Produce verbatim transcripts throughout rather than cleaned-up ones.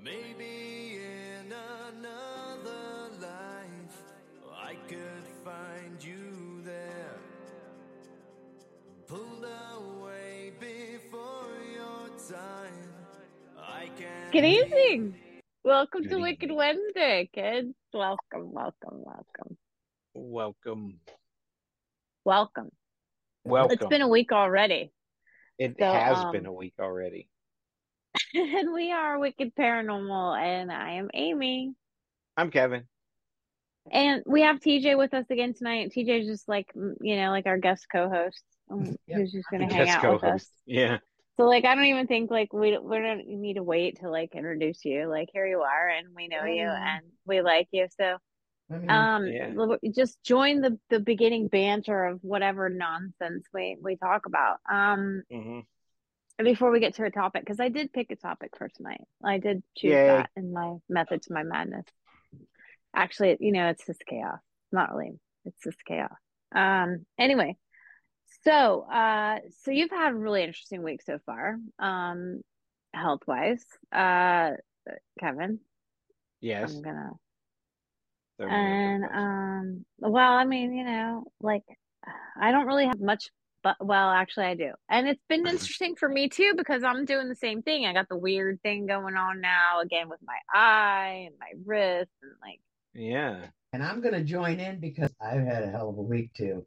Maybe in another life I could find you there, pulled away before your time. I can't. Good evening. Welcome Good to Wicked evening. Wednesday, kids. Welcome, welcome, welcome, Welcome. welcome. It's Welcome. been a week already. It So, has um, been a week already. and we are Wicked Paranormal, and I am Amy. I'm Kevin. And we have T J with us again tonight. T J's just like, mm, you know, like our guest co-host, um, Yep. who's just going to hang Guest out with us. co-host. Yeah. So, like, I don't even think, like, we, we don't need to wait to, like, introduce you. Like, here you are, and we know you, and we like you. So, I'm here. Um, Yeah. l- just join the the beginning banter of whatever nonsense we we talk about. Um, hmm before we get to a topic, because I did pick a topic for tonight. I did choose Yay. that in my method to my madness. Actually, you know, it's just chaos. Not really. It's just chaos. Um, anyway, so uh, so you've had a really interesting week so far, um, health wise. Uh, Kevin, Yes. I'm gonna Throw me under And the bus. um, well, I mean, you know, like I don't really have much, but well, actually, I do. And it's been interesting for me too because I'm doing the same thing. I got the weird thing going on now again with my eye and my wrist and like, Yeah. And I'm going to join in because I've had a hell of a week too.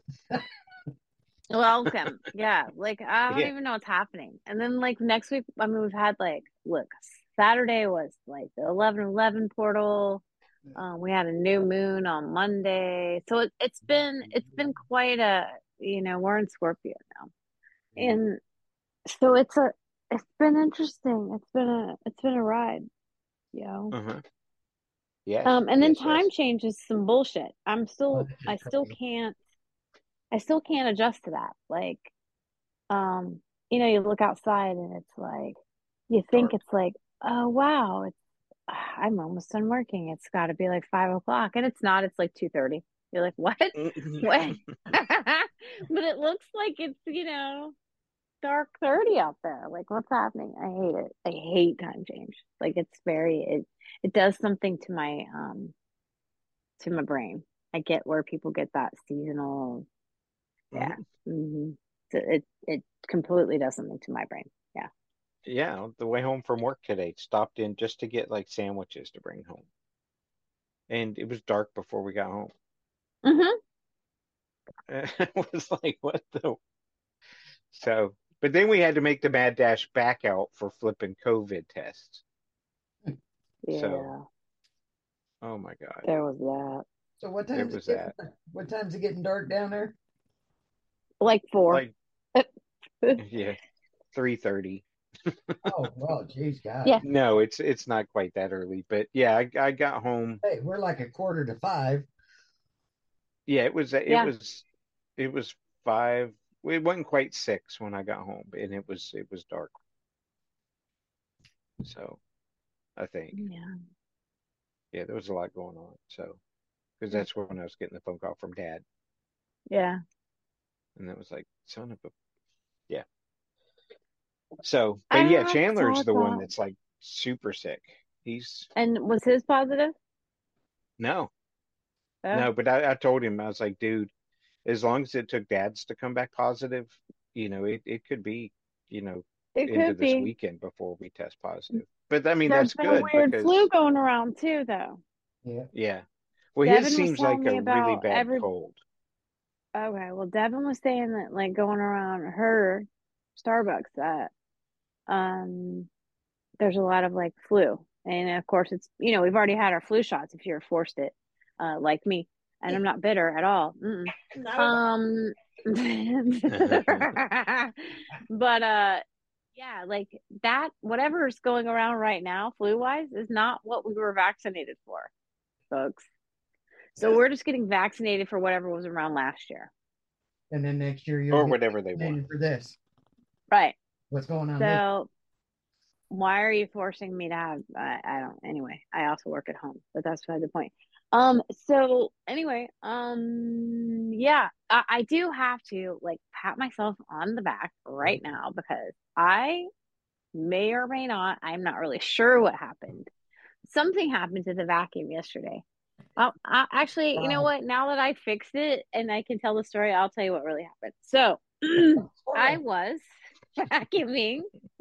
welcome. Yeah, like I don't Yeah. even know what's happening. And then like next week, I mean, we've had like, look, Saturday was like the eleven eleven portal. Um, we had a new moon on Monday, so it, it's been it's been quite a you know we're in Scorpio now, and so it's a it's been interesting. It's been a it's been a ride, you know. Uh-huh. Yes. Um, and then Yes. time Yes. change is some bullshit. I'm Oh, still this is I still crazy. can't I still can't adjust to that. Like, um, you know, you look outside and it's like you think Dark. it's like, oh wow, it's I'm almost done working. It's got to be like five o'clock, and it's not. It's like two thirty. You're like, what? What? But it looks like it's you know dark thirty out there. Like, what's happening? I hate it. I hate time change. Like, it's very it it does something to my um to my brain. I get where people get that seasonal. Yeah. Mhm. hmm So it it completely does something to my brain. Yeah. Yeah. The way home from work today, stopped in just to get like sandwiches to bring home. And it was dark before we got home. hmm It was like, what the? So, but then we had to make the mad dash back out for flipping COVID tests. So, Yeah. oh my God. There was that. So what There time's it was getting? that. What time's it getting dark down there? Like four. Like, yeah, three thirty. Oh, well, geez, God. Yeah. No, it's it's not quite that early, but yeah, I, I got home. Hey, we're like a quarter to five. Yeah, it was it Yeah. was it was five. It wasn't quite six when I got home, and it was it was dark. So I think, Yeah. yeah, there was a lot going on. So because that's when I was getting the phone call from Dad, Yeah. and that was like, son of a, yeah. So, I but yeah, have Chandler's thought the one that. that's like super sick. He's And was his positive? no, Oh, no, but I, I told him, I was like, dude, as long as it took Dad's to come back positive, you know, it, it could be, you know, it into could this be. weekend before we test positive. But I mean, There's that's been a good weird flu because, going around too, though. Yeah. yeah. Well, his Devin was seems telling like a me really about bad every. cold. Okay, well, Devin was saying that like going around her Starbucks that um there's a lot of like flu, and of course it's you know we've already had our flu shots if you're forced it, uh, like me, and I'm not bitter at all. Mm-mm. No. Um, but uh, yeah, like that, whatever is going around right now, flu wise, is not what we were vaccinated for, folks. So we're just getting vaccinated for whatever was around last year. And then next year you'll Or get whatever they want. vaccinated for this. Right. What's going on this? So why are you forcing me to have, I, I don't, anyway, I also work at home, but that's beside the point. Um, so anyway, um, yeah, I, I do have to like pat myself on the back right now because I may or may not, I'm not really sure what happened, something happened to the vacuum yesterday. Well, I, actually, you know Wow. what? Now that I fixed it and I can tell the story, I'll tell you what really happened. So I was vacuuming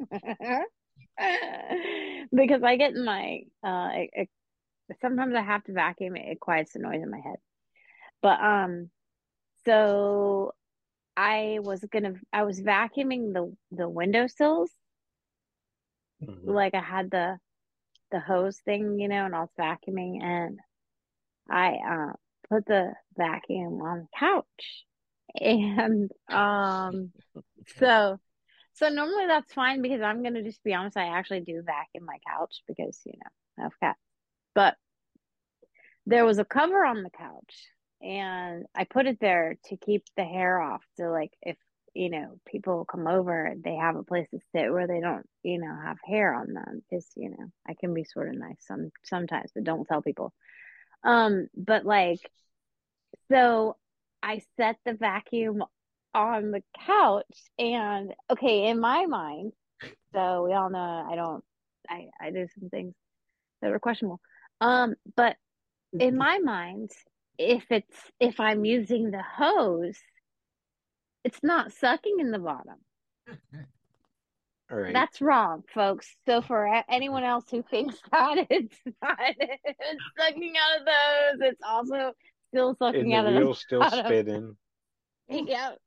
because I get in my uh it, it- sometimes I have to vacuum it, it quiets the noise in my head. But um so I was gonna I was vacuuming the the windowsills, Mhm. like I had the the hose thing, you know, and I was vacuuming and I uh put the vacuum on the couch. And um so so normally that's fine because I'm gonna just be honest, I actually do vacuum my couch because, you know, I've got but there was a cover on the couch and I put it there to keep the hair off. So like if you know people come over, they have a place to sit where they don't, you know, have hair on them. Because you know I can be sort of nice some sometimes, but don't tell people. Um, but like so, I set the vacuum on the couch, and okay, in my mind, so we all know I don't, I I do some things that are questionable. Um, but in my mind, if it's if I'm using the hose, it's not sucking in the bottom. All right. That's wrong, folks. So for a- anyone else who thinks that it's not it's sucking out of those, it's also still And sucking the out of the wheel's still bottom. spinning. Yeah.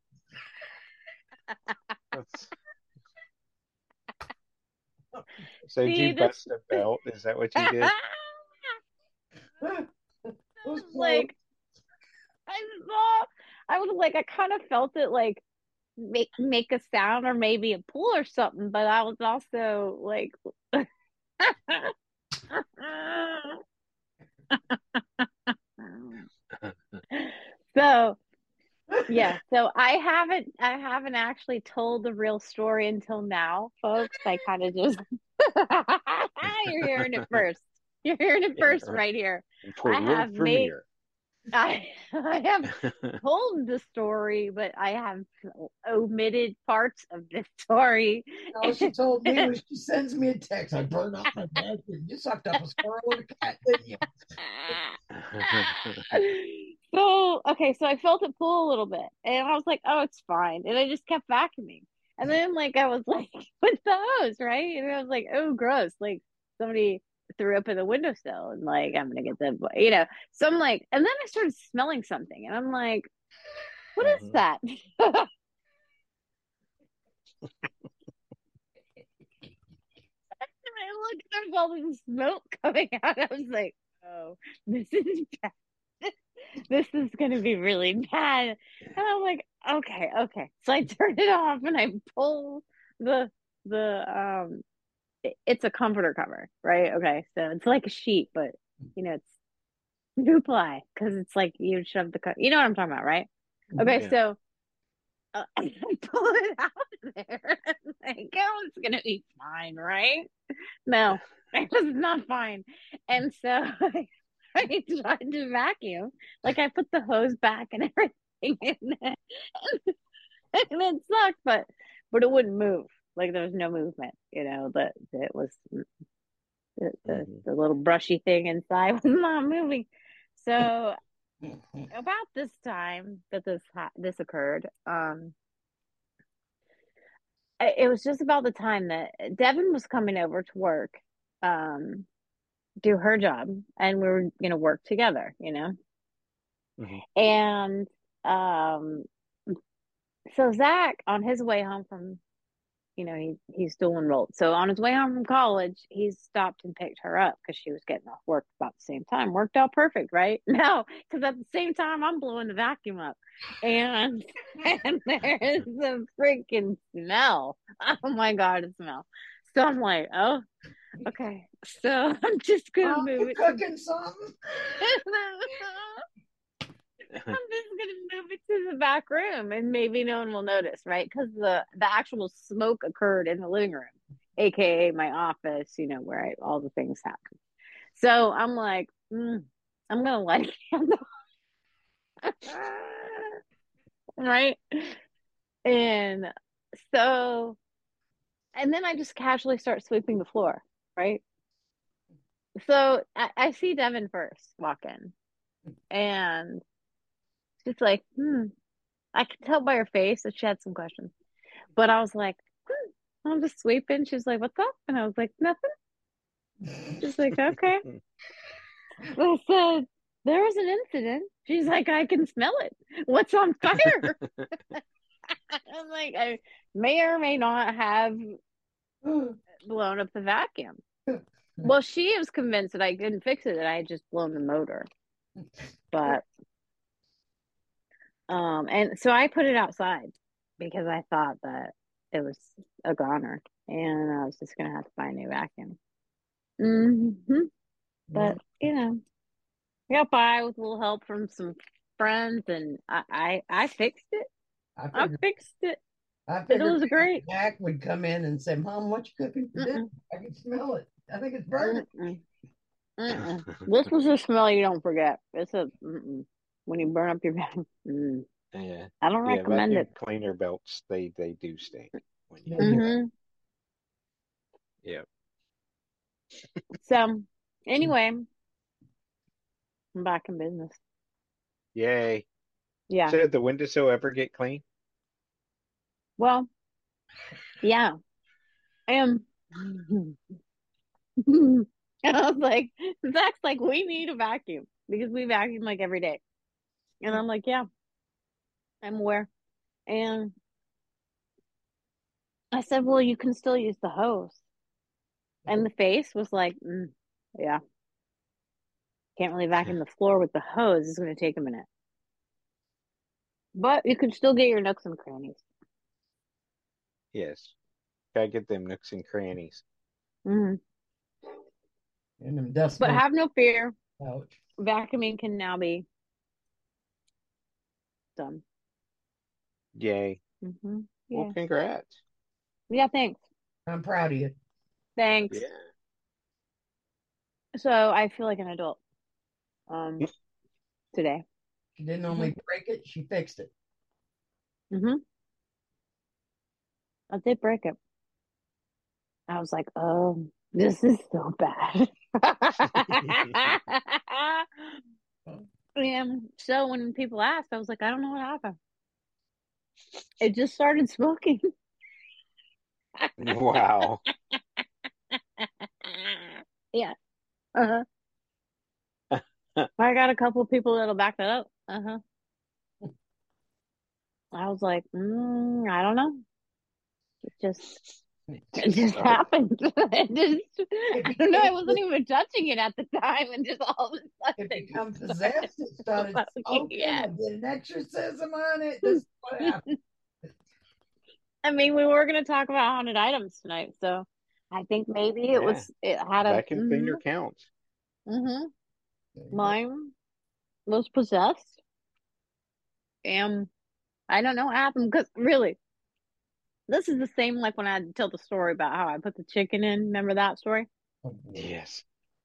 That's... So did See you this bust a belt? Is that what you did? Who's like I saw I was like I kind of felt it like make make a sound or maybe a pull or something, but I was also like so yeah, so I haven't I haven't actually told the real story until now, folks. I kind of just you're hearing it first. You're hearing it Yeah, first right here. for I world have made premiere. I I have told the story, but I have omitted parts of the story. All she told me was she sends me a text. I burned off my vacuum. You sucked up a squirrel and a cat, didn't you? So, okay, so I felt it pull a little bit and I was like, oh, it's fine. And I just kept vacuuming. And then, like, I was like, with the hose, right? And I was like, oh, gross. Like, somebody threw up in the windowsill and, like, I'm going to get the, you know. So I'm like, and then I started smelling something and I'm like, what is Mhm. that? And I looked, there's all this smoke coming out. I was like, oh, this is bad. This is going to be really bad. And I'm like, okay, okay. So I turned it off and I pull the, the, um, it- it's a comforter cover, right? Okay. So it's like a sheet, but you know, it's two ply because it's like you shove the, co- you know what I'm talking about, right? Okay. Yeah. So uh, I pull it out of there. Like, oh, it's going to be fine, right? No, it was not fine. And so I, I tried to vacuum. Like I put the hose back and everything in it. And it sucked, but but it wouldn't move. Like there was no movement, you know, but it was the, the, Mhm. the little brushy thing inside was not moving. So about this time that this ha- this occurred, um it was just about the time that Devin was coming over to work. Um do her job and we were going to work together, you know? Mhm. And um, so Zach, on his way home from, you know, he, he's dual enrolled. So on his way home from college, he stopped and picked her up because she was getting off work about the same time. Worked out perfect, right? No, because at the same time, I'm blowing the vacuum up. And, and there's a freaking smell. Oh my God, a smell. So I'm like, oh, okay. So I'm just going to Oh, move you it to cooking something? I'm just gonna move it to the back room and maybe no one will notice, right? Because the the actual smoke occurred in the living room, aka my office, you know, where I, all the things happen. So I'm like, mm, I'm gonna light a candle, right? And so, and then I just casually start sweeping the floor, right? so I, I see Devin first walk in, and she's like, hmm. I could tell by her face that she had some questions. But I was like, hmm, I'm just sweeping. She's like, what's up? And I was like, nothing. She's like, okay. I said, there was an incident. She's like, I can smell it. What's on fire? I'm like, I may or may not have blown up the vacuum. Well, she was convinced that I couldn't fix it, that I had just blown the motor. But um, and so I put it outside because I thought that it was a goner, and I was just gonna have to buy a new vacuum. Mm-hmm. But you know, I got by with a little help from some friends, and I I, I fixed it. I I figured, fixed it. I It figured was great. Jack would come in and say, Mom, what you cooking for dinner? Mm-mm, I can smell it. I think it's burning. mm-mm, mm-mm. This was a smell you don't forget. It's a mm-mm. When you burn up your vacuum. Mm. Yeah. I don't Yeah, recommend vacuum it. cleaner belts, they they do stink when you They do do. that. Mm-hmm. Yeah. So anyway, I'm back in business. Yay. Yeah. So did the windowsill ever get clean? Well, yeah. I am. And I was like, Zach's like, we need a vacuum because we vacuum like every day. And I'm like, yeah, I'm aware. And I said, well, you can still use the hose. And the face was like, mm, yeah, can't really vacuum the floor with the hose. It's going to take a minute. But you can still get your nooks and crannies. Yes. Gotta get them nooks and crannies. Hmm. And them dust But bunnies have no fear. out. Vacuuming can now be done. Yay. Hmm. Well, Yeah. congrats. Yeah, thanks. I'm proud of you. Thanks. Yeah. So I feel like an adult um today. She didn't only break it, she fixed it. Mm-hmm. I did break it. I was like, oh, this is so bad. And so when people asked, I was like, I don't know what happened. It just started smoking. Wow. Yeah. Uh-huh. I got a couple of people that'll back that up. Uh-huh. I was like, mm, I don't know. It just it just Start. happened. It just, It I don't know. I became- wasn't even touching it at the time, and just all of a It sudden, become possessed. It started smoking. smoking. Yeah. I did an exorcism on it. This is what happened. I mean, we were going to talk about haunted items tonight, so I think maybe it Yeah. was it had a Vacuum cleaner counts. mm-hmm. Mine was possessed, and I don't know what happened because really, this is the same like when I had to tell the story about how I put the chicken in. Remember that story? Yes.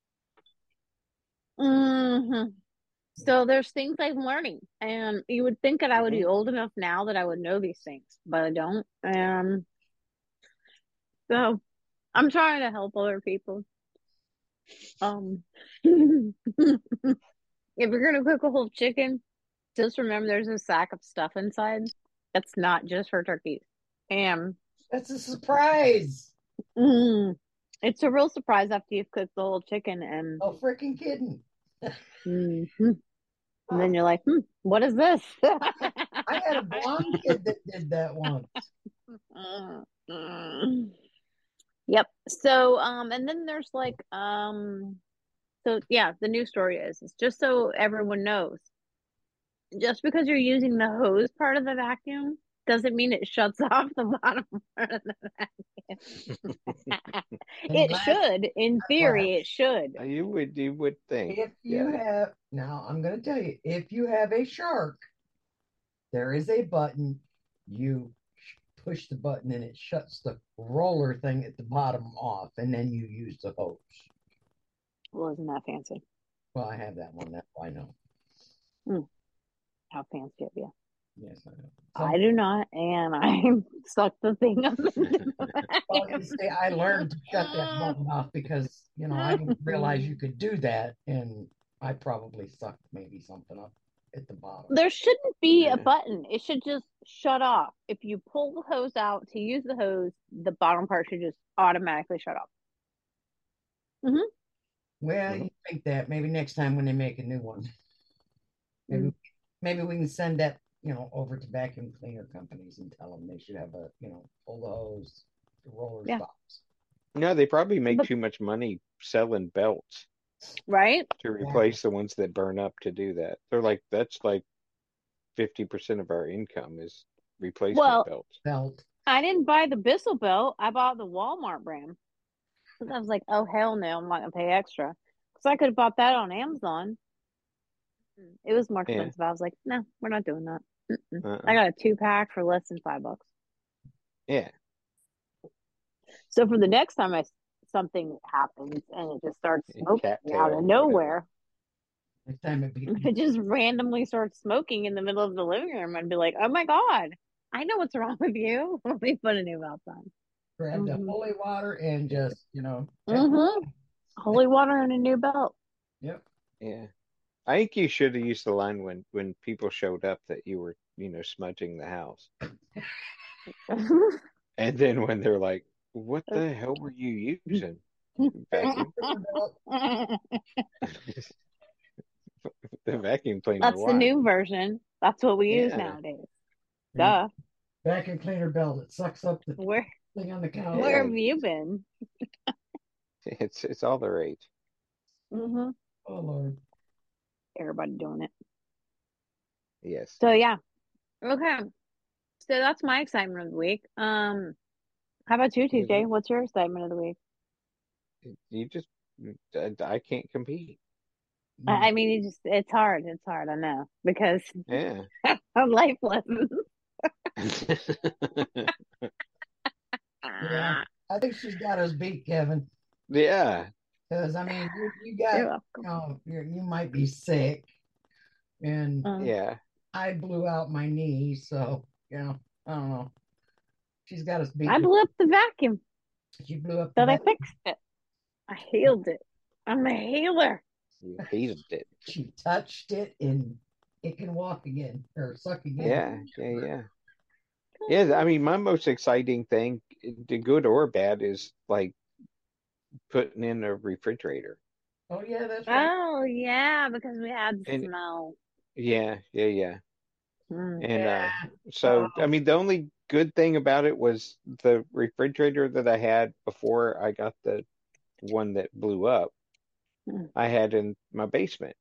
Mm-hmm. So there's things I'm learning, and you would think that I would be old enough now that I would know these things, but I don't. And so I'm trying to help other people. Um, if you're gonna cook a whole chicken, just remember there's a sack of stuff inside. That's not just for turkeys. And That's a surprise. mm, it's a real surprise after you've cooked the whole chicken, and Oh, freaking kidding. mhm. And then you're like, hmm, what is this? I had a blonde kid that did that once. Yep. So, um, and then there's like, um, so yeah, the new story is, is just so everyone knows, just because you're using the hose part of the vacuum doesn't mean it shuts off the bottom part of the vacuum. It glad- should, in theory, it should. You would you would think. If you Yeah. have, now I'm going to tell you, if you have a shark, there is a button. You push the button and it shuts the roller thing at the bottom off, and then you use the hose. Well, isn't that fancy? Well, I have that one. That's why I know. How fancy of you. Yes, I know. I Some, do not, and I suck the thing up into well, you see, I learned to shut that button off because, you know, I didn't realize you could do that, and I probably sucked maybe something up at the bottom. There shouldn't be a Yeah. button. It should just shut off. If you pull the hose out to use the hose, the bottom part should just automatically shut off. hmm Well, Mhm. you think that maybe next time when they make a new one, maybe Mm. maybe we can send that, you know, over to vacuum cleaner companies and tell them they should have a, you know, pull the hose, the roller Yeah, stops. No, they probably make but too much money selling belts right? to Exactly. replace the ones that burn up to do that. They're like, that's like fifty percent of our income is replacement Well, belts. Belt. I didn't buy the Bissell belt. I bought the Walmart brand because I was like, oh hell no, I'm not gonna pay extra. Because I could have bought that on Amazon. It was more Yeah. expensive. I was like, no, we're not doing that. Mm-mm. I Uh-uh. got a two pack for less than five bucks. Yeah. So for the next time I something happens and it just starts smoking out of Cattail or whatever. nowhere, Next time it be if it just randomly starts smoking in the middle of the living room, I'd be like, oh my God, I know what's wrong with you. Let me put a new belt on. grab the Mm-hmm. holy water and just, you know, check. Mm-hmm. Holy water and a new belt. Yep. Yeah. I think you should have used the line when when people showed up that you were, you know, smudging the house. And then when they're like, what the hell were you using? Vacuum? The vacuum cleaner. That's the Why? new version. That's what we use Yeah. nowadays. Yeah. Duh. Vacuum cleaner belt that sucks up the Where thing on the couch. where Yeah. have you been? It's it's all the rage. Mm-hmm. Oh Lord. Everybody doing it. Yes. So yeah. Okay. So that's my excitement of the week. Um, how about you, Yeah, T J? that, What's your excitement of the week? you just I, I can't compete. I, I mean, it just it's hard. It's hard, I know, because Yeah. of life lessons. Yeah. I think she's got us beat, Kevin. Yeah. Because I mean, you, you You're got, you welcome. know, you're, you might be sick, and Um, Yeah. I blew out my knee, so you know, I don't know. She's got us beat. I blew up the vacuum, She blew up the but I back. fixed it. I healed it. I'm a healer. You hated it. She touched it, and it can walk again or suck again. Yeah. Yeah. Yeah. Yeah. I mean, my most exciting thing, the good or bad, is like putting in a refrigerator. Oh yeah, that's right. Oh yeah, because we had And smell. yeah, yeah, yeah. Mm. And uh Yeah. so I Oh, mean the only good thing about it was the refrigerator that I had before I got the one that blew up, Mm. I had in my basement.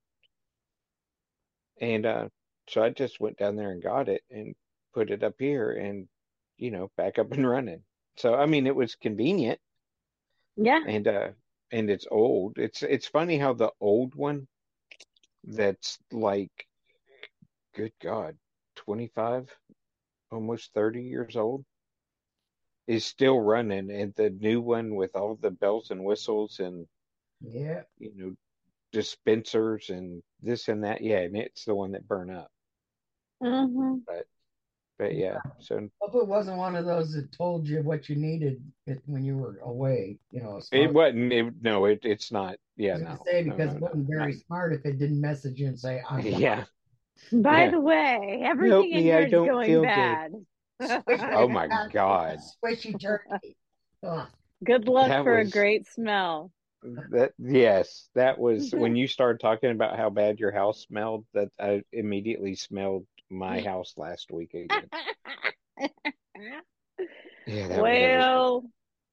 And uh so I just went down there and got it and put it up here and you know, back up and running. So I mean it was convenient Yeah. and uh and it's old. It's it's funny how the old one that's like good God, twenty-five, almost thirty years old is still running, and the new one with all the bells and whistles and yeah. you know dispensers and this and that, yeah, and it's the one that burned up. hmm But but yeah, so Hope it wasn't one of those that told you what you needed it, when you were away. You know, a it smart. wasn't. It, no, it it's not. I Yeah, was gonna no, say no, because no, it no, wasn't not. very smart if it didn't message you and say, "I'm down." Yeah, By yeah. the way, Help everything in me, here I is don't going feel good. bad. Oh Squishy, my God, squishy turkey. Ugh. Good luck that for a was great smell. that. Yes, that was when you started talking about how bad your house smelled. That I immediately smelled my house last week again. Yeah, that was that was bad. Well,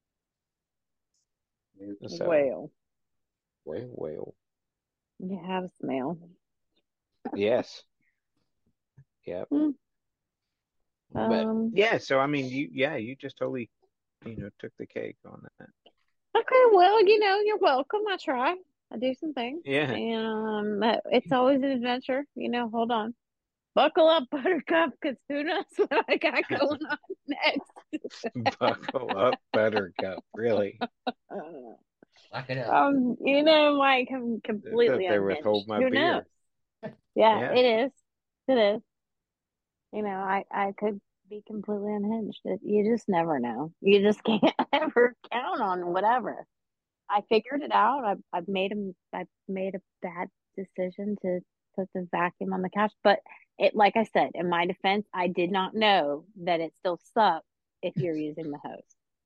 So, well, well, well, you have a smell. yes, yeah, Hmm. but Um, yeah. So I mean, you, yeah, you just totally, you know, took the cake on that. okay, well, you know, you're welcome. I try. I do some things. Yeah, And um, it's always an adventure. You know, hold on. Buckle up, Buttercup, because who knows what I got going on next. buckle up, Buttercup. Really, Suck it up. um, you know, like I'm that completely they withhold unhinged. my Who knows? beer. Yeah, Yeah, it is. It is. You know, I I could be completely unhinged. It, you just never know. You just can't ever count on whatever. I figured it out. I've I've made a I've made a bad decision to put the vacuum on the couch, but it, like I said, in my defense, I did not know that it still sucks if you're using the hose.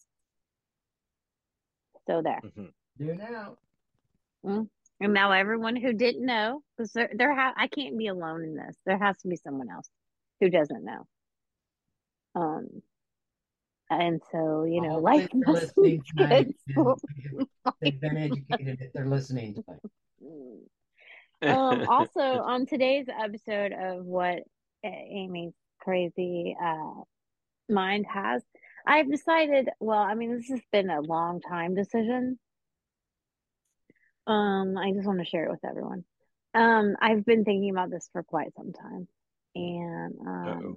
So there. Mhm. Do now. Mm. And now everyone who didn't know, because there there ha- I can't be alone in this. There has to be someone else who doesn't know. Um, and so you know, life Hopefully, they're must be listening tonight. good. And they've been educated if they're listening tonight. Um, also on today's episode of what Amy's crazy uh mind has, I've decided, well, I mean, this has been a long time decision. Um, I just want to share it with everyone. Um, I've been thinking about this for quite some time. And Uh-oh. um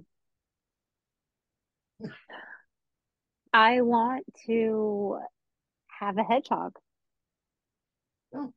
I want to have a hedgehog. Oh,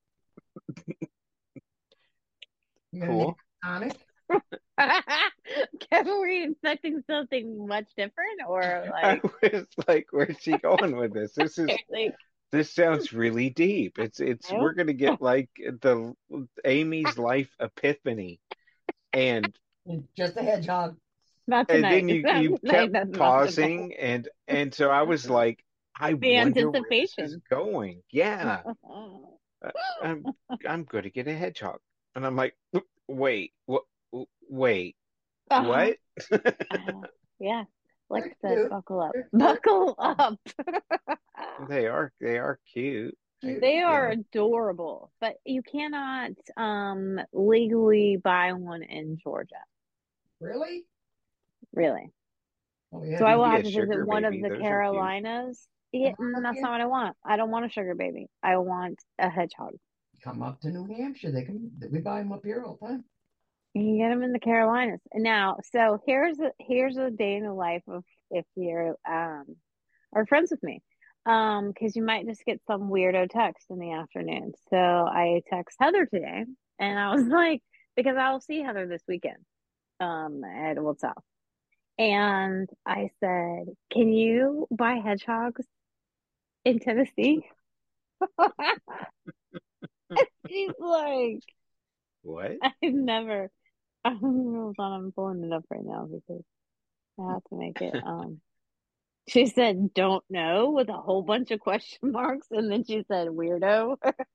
you gonna name Cool. it Sonic? Kevin, were you expecting something much different or I like was like, where's she going with this? This is like this sounds really deep. It's it's we're nope? gonna get like the Amy's life epiphany, and Just a hedgehog. Not and tonight. then you Not you tonight. kept That's not the goal. pausing, and and so I was like, I The wonder where this is anticipation. going. Yeah, uh, I'm I'm gonna get a hedgehog, and I'm like, wait, what? Wait, Uh-huh. what? Uh, yeah. Like They're I said, cute. buckle up. They're, they're Buckle up. They are they are cute. I, cute. They you are know. adorable, but you cannot um legally buy one in Georgia, Really? really. Oh, So yeah. I You can will get have a to visit sugar one of baby. the Those are cute. Carolinas. Yeah, Come on mm, up that's here. not what I want. I don't want a sugar baby. I want a hedgehog. Come up to New Hampshire. They can. We buy them up here all the time. You can get them in the Carolinas. Now, so here's a here's a day in the life of if you're um are friends with me. Um, because you might just get some weirdo text in the afternoon. So I text Heather today and I was like, because I'll see Heather this weekend, um, at Old South. And I said, can you buy hedgehogs in Tennessee? She's like, What? I've never I hold on, I'm pulling it up right now because I have to make it um she said don't know with a whole bunch of question marks and then she said weirdo.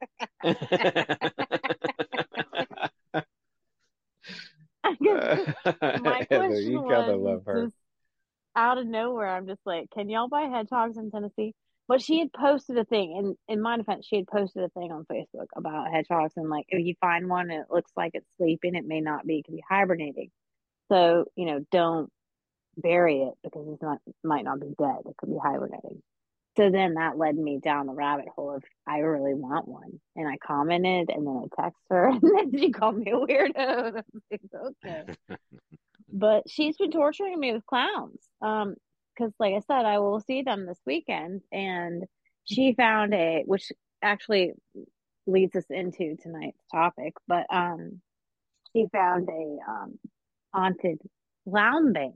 Because my Heather, question you gotta was love her. just out of nowhere. I'm just like, can y'all buy hedgehogs in Tennessee? But she had posted a thing, and in my defense, she had posted a thing on Facebook about hedgehogs and like if you find one and it looks like it's sleeping, it may not be, it could be hibernating. So, you know, don't bury it because it's not might not be dead. It could be hibernating. So then that led me down the rabbit hole of I really want one. And I commented and then I text her and then she called me a weirdo. And I was like, okay. But she's been torturing me with clowns. Um, because like I said, I will see them this weekend and she found a which actually leads us into tonight's topic, but um she found a um haunted clown bank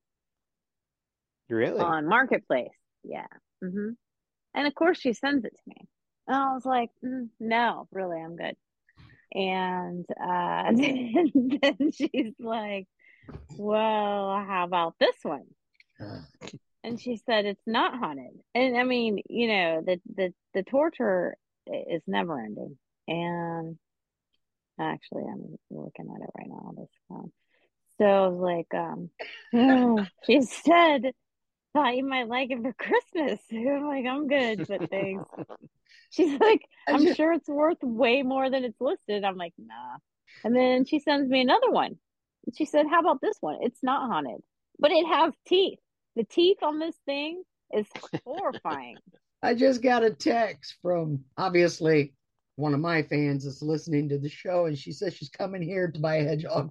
Really? on Marketplace. Yeah. hmm And of course, she sends it to me. And I was like, mm, no, really, I'm good. And uh, then, then she's like, well, how about this one? Uh, And she said it's not haunted. And I mean, you know, the the the torture is never ending. And actually, I'm looking at it right now. This um, so I was like, um, oh, she said thought you might like it for Christmas. I'm like, I'm good, but thanks. She's like, I I'm just, sure it's worth way more than it's listed. I'm like, nah. And then she sends me another one. She said, how about this one? It's not haunted, but it has teeth. The teeth on this thing is horrifying. I just got a text from obviously one of my fans that's listening to the show, and she says she's coming here to buy a hedgehog.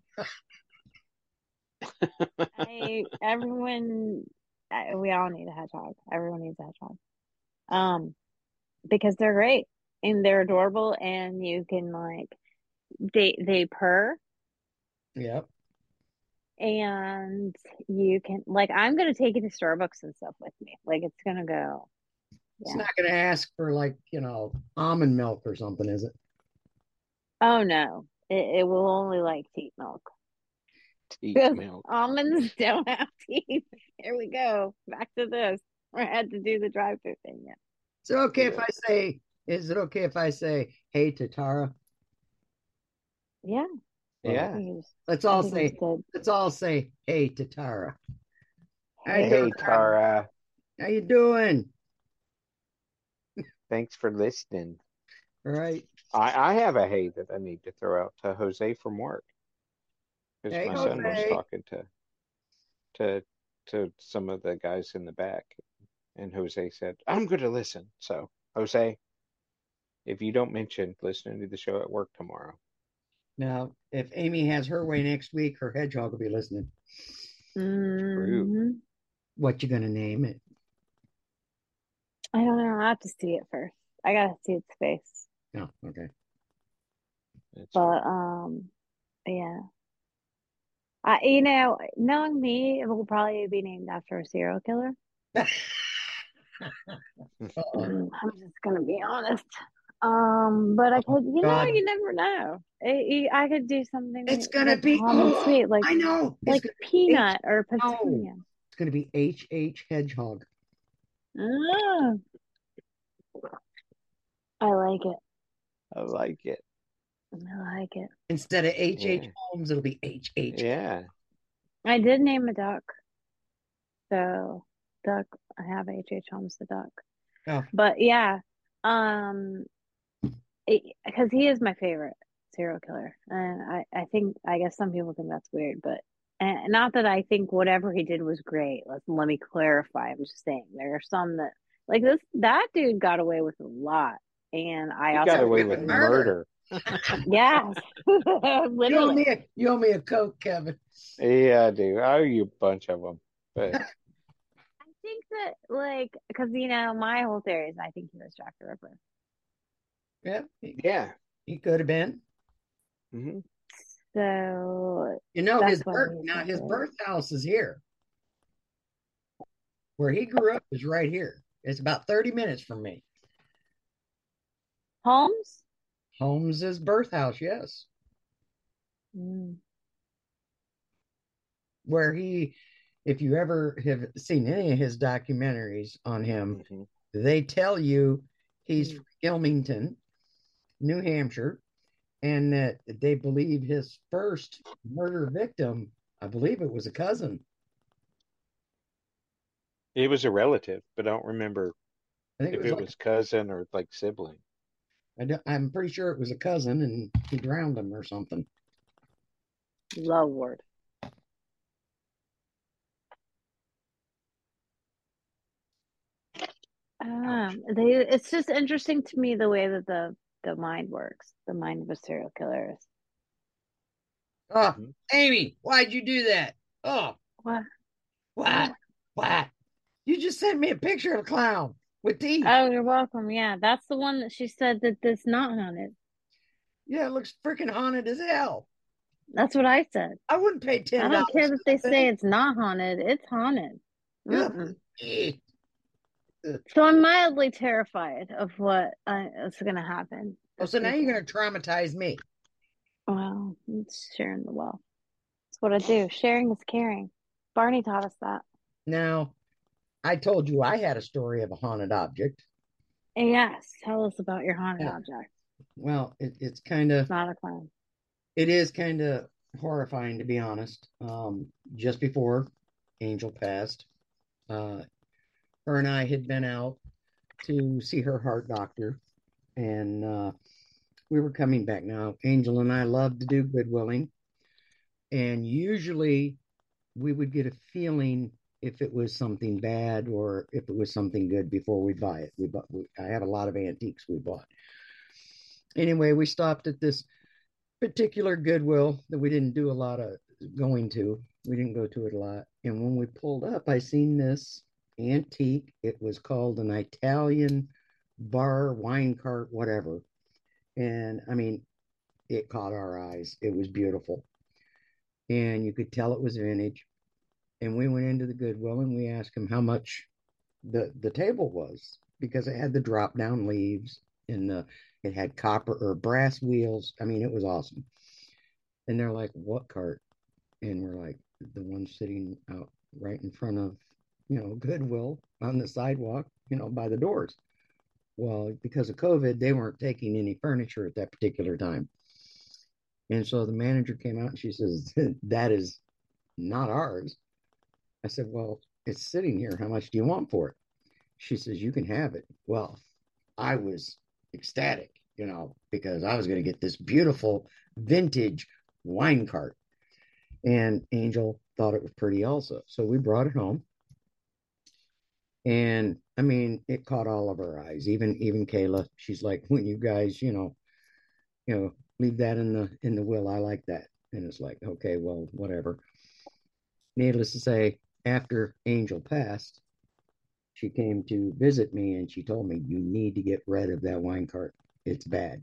I, everyone, I, we all need a hedgehog. Everyone needs a hedgehog. Um, because they're great and they're adorable and you can like, they, they purr. Yep. and you can like I'm gonna take it to Starbucks and stuff with me. Like it's gonna go. It's Yeah. not going to ask for like, you know, almond milk or something, is it? Oh no, it, it will only like teat milk Teat because milk. almonds don't have teeth. Here we go. Back to this. I had to do the drive-through thing. Yeah. Is it okay if Yeah. I say, is it okay if I say, hey to Tara? Yeah. I Yeah. think it's Let's I all think it's say, good. let's all say, hey to Tara. How you Hey, doing, Hey, Tara. How you doing? Thanks for listening. All right. I, I have a hey that I need to throw out to Jose from work because Hey, my son was Jose. talking to to to some of the guys in the back, and Jose said, "I'm going to listen." So, Jose, if you don't mention listening to the show at work tomorrow, Now, if Amy has her way next week, her hedgehog will be listening. true. hmm What you gonna name it? I don't know. I have to see it first. I gotta see its face. Oh, okay. That's But um, yeah. I you know, knowing me, it will probably be named after a serial killer. Uh-oh. Mm, I'm just gonna be honest. Um, but I Oh could, you know, God, you never know. I, I could do it's something gonna like be. calm and Oh, sweet, like I know. It's like gonna be H. Peanut or No, Petunia. it's gonna be H H Hedgehog. Ah, I like it. I like it. I like it. Instead of H H Yeah, Holmes, it'll be H H. yeah. I did name a duck, so duck. I have H H Holmes the duck. Oh, But yeah, um, because he is my favorite serial killer, and I I think I guess some people think that's weird, but and not that I think whatever he did was great. Let let me clarify. I'm just saying there are some that like this that dude got away with a lot, and I He also got got away away think with with that he murder. murder. yes, You owe literally. me a you owe me a Coke, Kevin. Yeah, dude. I owe you a bunch of them, but I think that like because you know my whole theory is I think he was Jack the Ripper. Yeah, he, yeah. he could have been. hmm So You know, his that's why birth he's now my his favorite. birth house is here. Where he grew up is right here. It's about thirty minutes from me. Holmes. Holmes's birth house, yes. Mm. Where he, if you ever have seen any of his documentaries on him, hmm they tell you he's from Ilmington, New Hampshire, and that they believe his first murder victim, I believe it was a cousin. It was a relative, but I don't remember I think it if was it like, was cousin or like sibling. I am pretty sure it was a cousin and he drowned him or something. Lord. Ouch. Um, they it's just interesting to me the way that the the mind works, the mind of a serial killer is. Oh, hmm Amy, why'd you do that? Oh, What? what? What? What? You just sent me a picture of a clown with teeth. Oh, you're welcome. Yeah, that's the one that she said that that's not haunted. Yeah, it looks freaking haunted as hell. That's what I said. I wouldn't pay I ten don't care dollars that for they that say thing. it's not haunted. It's haunted. Yeah. Mm-mm. Eh. So I'm mildly terrified of what uh, is going to happen Oh, this so now you're weekend. gonna traumatize me. Well, it's sharing the wealth. That's what I do. Sharing is caring. Barney taught us that. Now, I told you I had a story of a haunted object. And yes, tell us about your haunted Yeah. object. Well, it, it's kind of It's not a clown. it is kind of horrifying to be honest. Um, just before Angel passed, uh, her and I had been out to see her heart doctor, and uh, we were coming back. Now, Angel and I love to do Goodwilling, and usually we would get a feeling if it was something bad or if it was something good before we buy it. We bought. We, I have a lot of antiques we bought. Anyway, we stopped at this particular Goodwill that we didn't do a lot of going to. We didn't go to it a lot. And when we pulled up, I seen this antique. It was called an Italian bar, wine cart, whatever. And I mean, it caught our eyes. It was beautiful. and you could tell it was vintage. And we went into the Goodwill and we asked him how much the the table was because it had the drop down leaves and the it had copper or brass wheels. I mean, it was awesome. And they're like, "What cart?" And we're like, "The one sitting out right in front of, you know, Goodwill on the sidewalk, you know, by the doors." Well, because of COVID, they weren't taking any furniture at that particular time. And so the manager came out and she says, "That is not ours." I said, "Well, it's sitting here. How much do you want for it?" She says, "You can have it." Well, I was ecstatic, you know, because I was going to get this beautiful vintage wine cart. And Angel thought it was pretty also. So we brought it home. And I mean, it caught all of our eyes. Even even Kayla, she's like, "When you guys, you know, you know, leave that in the in the will. I like that." And it's like, okay, well, whatever. Needless to say, after Angel passed, she came to visit me and she told me, "You need to get rid of that wine cart. It's bad."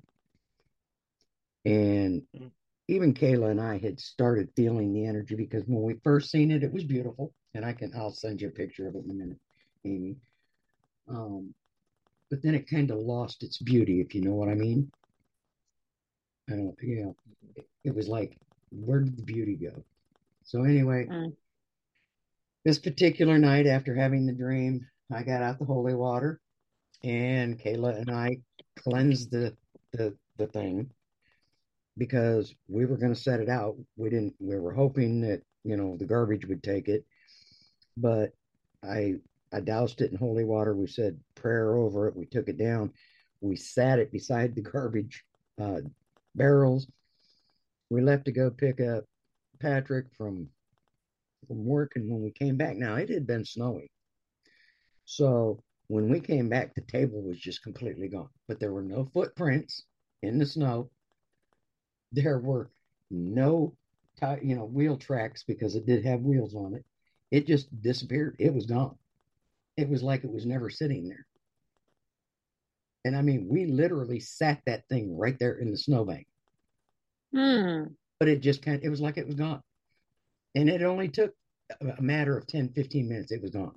And even Kayla and I had started feeling the energy because when we first seen it, it was beautiful. And I can I'll send you a picture of it in a minute, Amy. Um, but then it kind of lost its beauty, if you know what I mean. I don't, you know, it, it was like, where did the beauty go? So anyway, Mm. this particular night, after having the dream, I got out the holy water, and Kayla and I cleansed the the the thing because we were going to set it out. We didn't. We were hoping that you know the garbage would take it, but I I doused it in holy water. We said prayer over it. We took it down. We sat it beside the garbage uh, barrels. We left to go pick up Patrick from from work, and when we came back, now it had been snowy. So when we came back, the table was just completely gone. But there were no footprints in the snow. There were no, you know, wheel tracks because it did have wheels on it. It just disappeared. It was gone. It was like it was never sitting there. And I mean, we literally sat that thing right there in the snowbank. Mm. But it just kind of, it was like it was gone. And it only took a matter of ten, fifteen minutes. It was gone.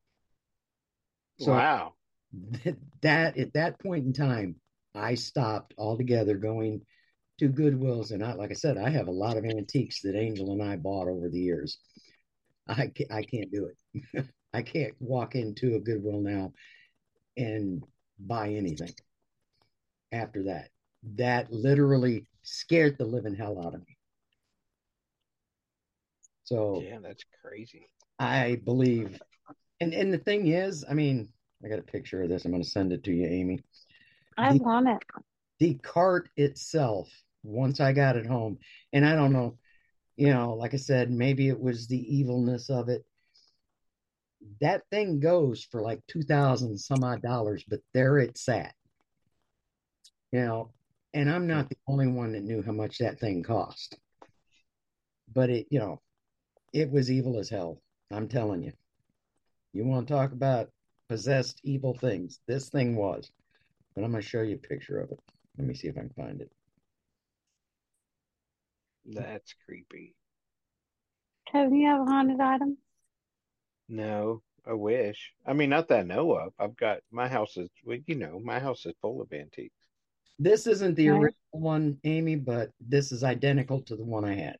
So Wow. that at that point in time, I stopped altogether going to Goodwills. And I, like I said, I have a lot of antiques that Angel and I bought over the years. I can't, I can't do it. I can't walk into a Goodwill now and buy anything after that. That literally scared the living hell out of me. So yeah, that's crazy. I believe, and and the thing is, I mean, I got a picture of this. I'm going to send it to you, Amy. I The, want it. the cart itself, once I got it home, and I don't know, you know, like I said, maybe it was the evilness of it. That thing goes for like two thousand some odd dollars, but there it sat, you know, and I'm not the only one that knew how much that thing cost. But it, you know, it was evil as hell. I'm telling you. You want to talk about possessed evil things? This thing was. But I'm going to show you a picture of it. Let me see if I can find it. That's creepy. Kevin, you have a haunted item? No, I wish. I mean, not that I know of. I've got my house is, well, you know, my house is full of antiques. This isn't the Right. original one, Amy, but this is identical to the one I had.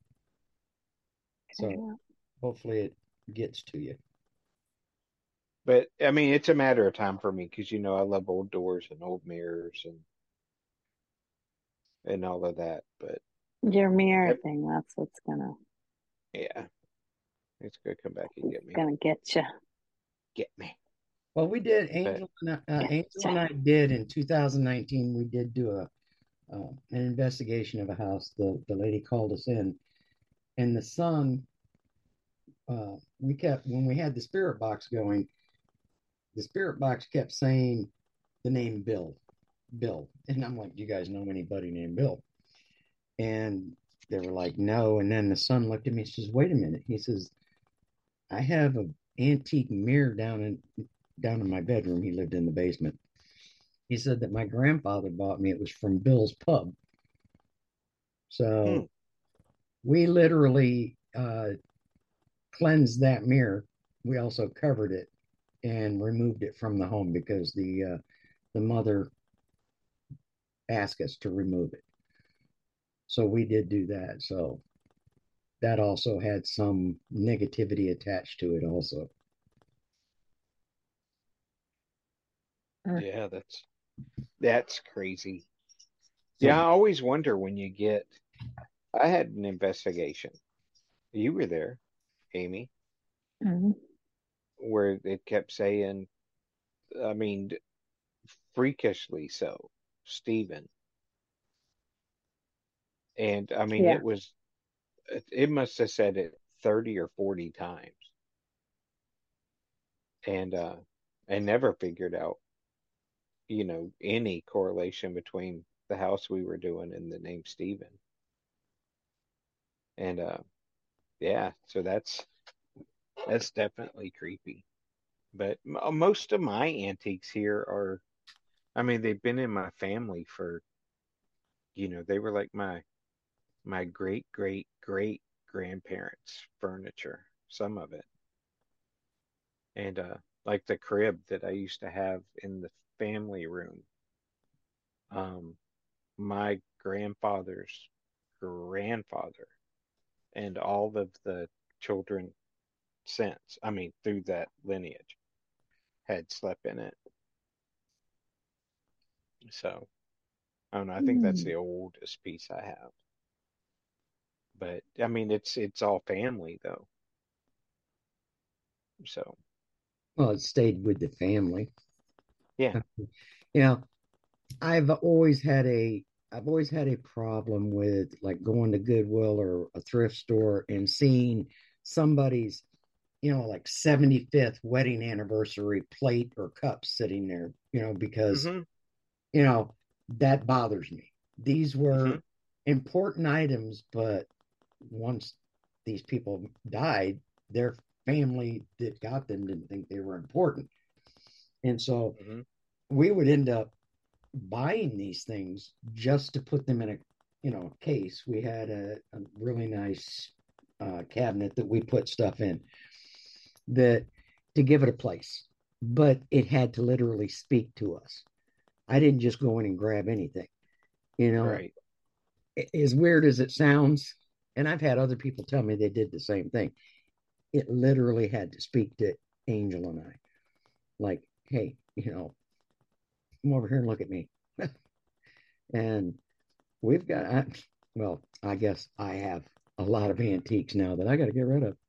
So Okay. hopefully it gets to you. But I mean, it's a matter of time for me because you know I love old doors and old mirrors and and all of that. But Your mirror yep, thing, that's what's gonna yeah, it's gonna come back and get me. gonna get you. Get me. Well, we did. But Angel and I, uh, Get Angel you. and I did in two thousand nineteen. We did do a uh, an investigation of a house. The the lady called us in, and the son. Uh, we kept when we had the spirit box going. The spirit box kept saying the name Bill, Bill, and I'm like, "Do you guys know anybody named Bill?" And they were like, "No." And then the son looked at me and says, "Wait a minute." He says, "I have an antique mirror down in down in my bedroom." He lived in the basement. He said that my grandfather bought me. It was from Bill's Pub. hmm, So we literally uh, cleansed that mirror. We also covered it and removed it from the home because the uh, the mother asked us to remove it. So we did do that. So that also had some negativity attached to it also. Yeah, that's that's crazy. Yeah, I always wonder when you get. I had an investigation. You were there, Amy, Mhm. where it kept saying, I mean, freakishly so, Stephen. And I mean, Yeah. it was, it it must have said it thirty or forty times. And uh, I never figured out, you know, any correlation between the house we were doing and the name Stephen. And uh, yeah, so that's that's definitely creepy. But m- uh, most of my antiques here are, I mean, they've been in my family for, you know, they were like my my great great great grandparents' furniture, some of it. And uh like the crib that I used to have in the family room. Um my grandfather's grandfather and all of the children since, I mean, through that lineage had slept in it. So, I don't know, I think that's Mm. the oldest piece I have. But I mean, it's it's all family though. So, Well, it stayed with the family. yeah. You know, I've always had a I've always had a problem with like going to Goodwill or a thrift store and seeing somebody's, you know, like seventy-fifth wedding anniversary plate or cup sitting there, you know, because, Hmm. you know, that bothers me. These Hmm. were important items, but once these people died, their family that got them didn't think they were important. And so Hmm. we would end up buying these things just to put them in a, you know, case. We had a, a really nice uh, cabinet that we put stuff in that to give it a place, but it had to literally speak to us. I didn't just go in and grab anything, you know, Right. as weird as it sounds. And I've had other people tell me they did the same thing. It literally had to speak to Angel and I, like, hey, you know, come over here and look at me. And we've got, I, well, I guess I have a lot of antiques now that I got to get rid of.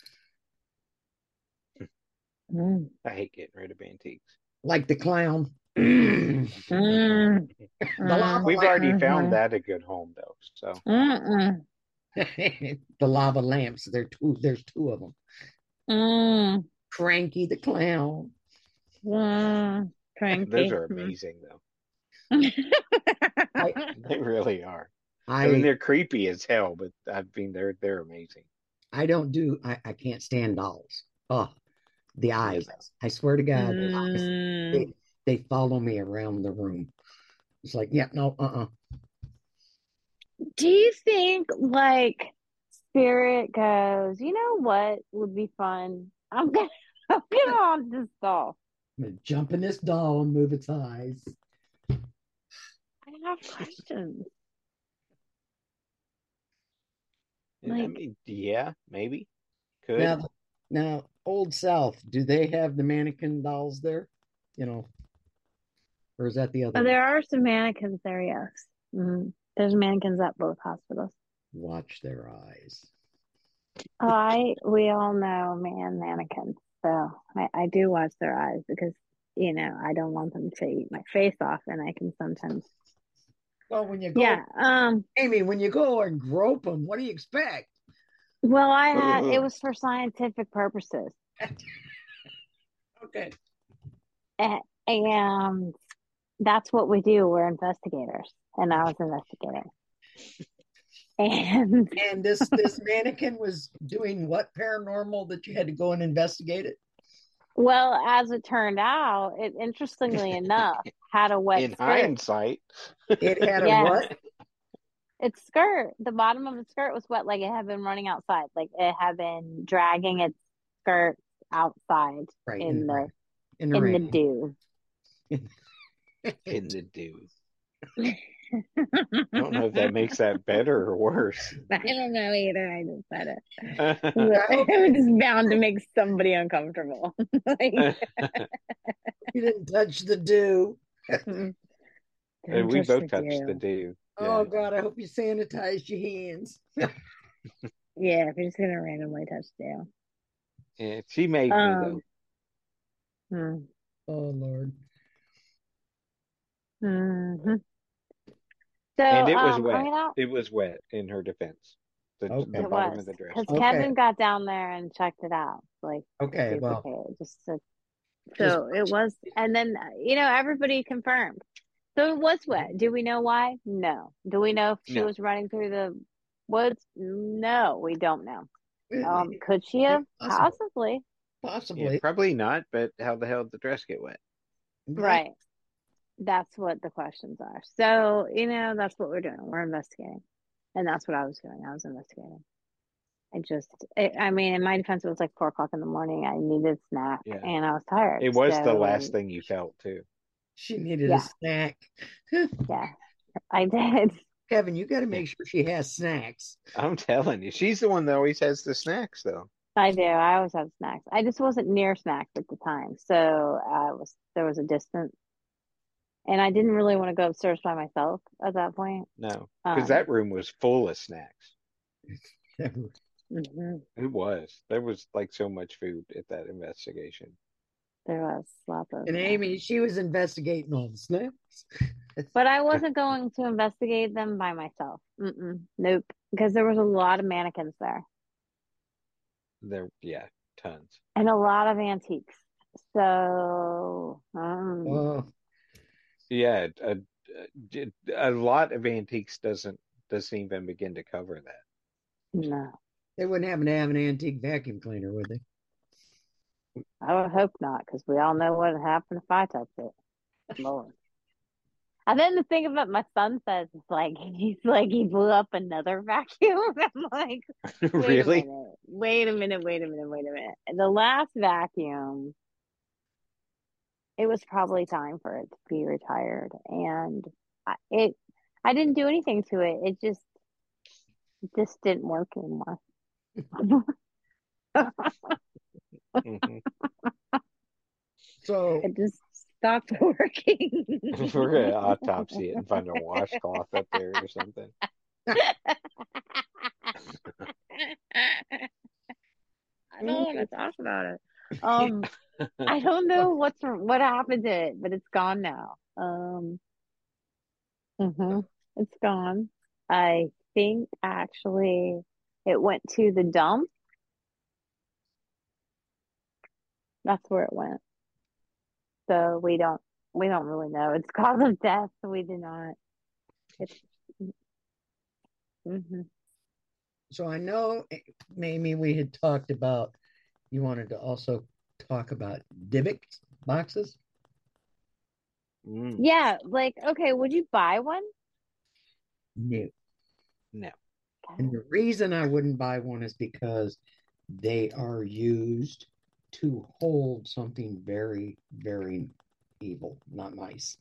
Mm. I hate getting rid of antiques. Like the clown, the Mm. lava Mm. We've already lamp, found Mhm. that a good home though. So, Mm-mm. the lava lamps. There two. There's two of them. Mm. Cranky the clown. Mm. those Cranky. are Mm. amazing though. I They really are. I mean, I they're creepy as hell, but I mean, they're they're amazing. I don't do. I I can't stand dolls. Oh, the Yeah. eyes. I swear to God, the eyes. Mm. They they follow me around the room. It's like, yeah, no, uh, uh Do you think like Spirit goes, you know what would be fun? I'm gonna I'm gonna haunt this doll. I'm gonna jump in this doll and move its eyes. I have questions. I Like, mean, yeah, maybe could. Now, now, Old South, do they have the mannequin dolls there? You know, or is that the other oh, one? there are some mannequins there, yes. Hmm. There's mannequins at both hospitals. Watch their eyes. I we all know man mannequins, so I, I do watch their eyes because you know I don't want them to eat my face off, and I can sometimes Well, when you go, yeah. Um. Amy, when you go and grope them, what do you expect? Well, I had it Ugh. was for scientific purposes, Okay. and, and that's what we do. We're investigators, and I was investigating, and And this this mannequin was doing what paranormal that you had to go and investigate it? well, as it turned out, it interestingly enough had a wet In spirit. hindsight, It had a Yes, what? its skirt, the bottom of its skirt was wet, like it had been running outside, like it had been dragging its skirt outside Right, in in the the rain. In the in the rain. dew. In the dew. I don't know if that makes that better or worse. I don't know either. I just said it. I hope It was bound to make somebody uncomfortable. Like, you didn't touch the dew. mm, And don't we touch both the touched the dew. dew. Oh Yeah. God, I hope you sanitized your hands. Yeah, if you're just gonna randomly touch dew. Yeah, she made me though. Um, hmm, Oh Lord. mhm. So, And it was um, I wet. mean, I, It was wet in her defense. The the Okay. it bottom was of the dress. because Okay. Kevin got down there and checked it out, like Okay. Well, duplicated, just to, just so it was, and then uh, you know everybody confirmed. So it was wet. Do we know why? No. Do we know if she No. was running through the woods? No, we don't know. Um, could she have? possible. Possibly. Yeah, Possibly. probably not, but how the hell did the dress get wet? Right. That's what the questions are. So, you know, that's what we're doing. We're investigating. And that's what I was doing. I was investigating. I just, I, I mean, in my defense, it was like four o'clock in the morning. I needed a snack Yeah. and I was tired. It was the last So, thing you felt too. She needed yeah, a snack. yeah, I did. Kevin, you got to make sure she has snacks. I'm telling you, she's the one that always has the snacks though. I do. I always have snacks. I just wasn't near snacks at the time. So I was, there was a distance. And I didn't really want to go upstairs by myself at that point. No, because Um, that room was full of snacks. mhm. It was. There was like so much food at that investigation. There was lots of And snacks. Amy, she was investigating all the snacks. But I wasn't going to investigate them by myself. Mm-mm. Nope. Because there was a lot of mannequins there There, yeah, tons. and a lot of antiques. So, um, Oh, Yeah, a, a, a lot of antiques doesn't doesn't even begin to cover that. no, they wouldn't happen to have an antique vacuum cleaner, would they? I would hope not, because we all know what happened if I touched it. Lord. And then the thing about my son says is like he's like he blew up another vacuum. I'm like, wait Really? a minute, wait a minute, wait a minute, wait a minute. The last vacuum, it was probably time for it to be retired, and I, it, I didn't do anything to it. It just, it just didn't work anymore. hmm So, It just stopped working. We're gonna autopsy it and find a washcloth up there or something. I don't want to talk about it. Um, I don't know what's what happened to it, but it's gone now. Um, mhm, it's gone. I think actually it went to the dump. That's where it went. So we don't we don't really know its cause of death. We do not. It's mhm. so I know, Amy, we had talked about you wanted to also talk about Dybbuk boxes. Mm, Yeah, like okay, would you buy one? No. no. And the reason I wouldn't buy one is because they are used to hold something very, very evil, not nice.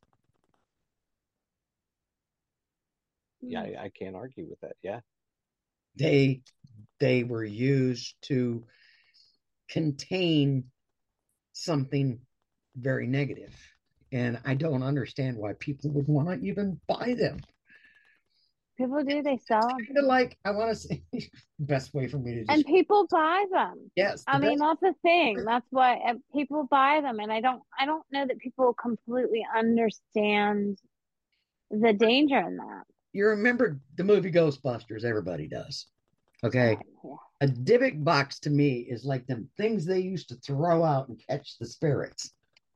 Yeah, I, I can't argue with that. Yeah. They they were used to contain something very negative. And I don't understand why people would want to even buy them. People do, they sell them. Kind of like, I want to say, best way for me to And just, people buy them. yes, the I mean, best, that's the thing. That's why uh, people buy them, and I don't, I don't know that people completely understand the danger in that. you remember the movie Ghostbusters, everybody does. Okay. Right, yeah. A Dybbuk box to me is like them things they used to throw out and catch the spirits.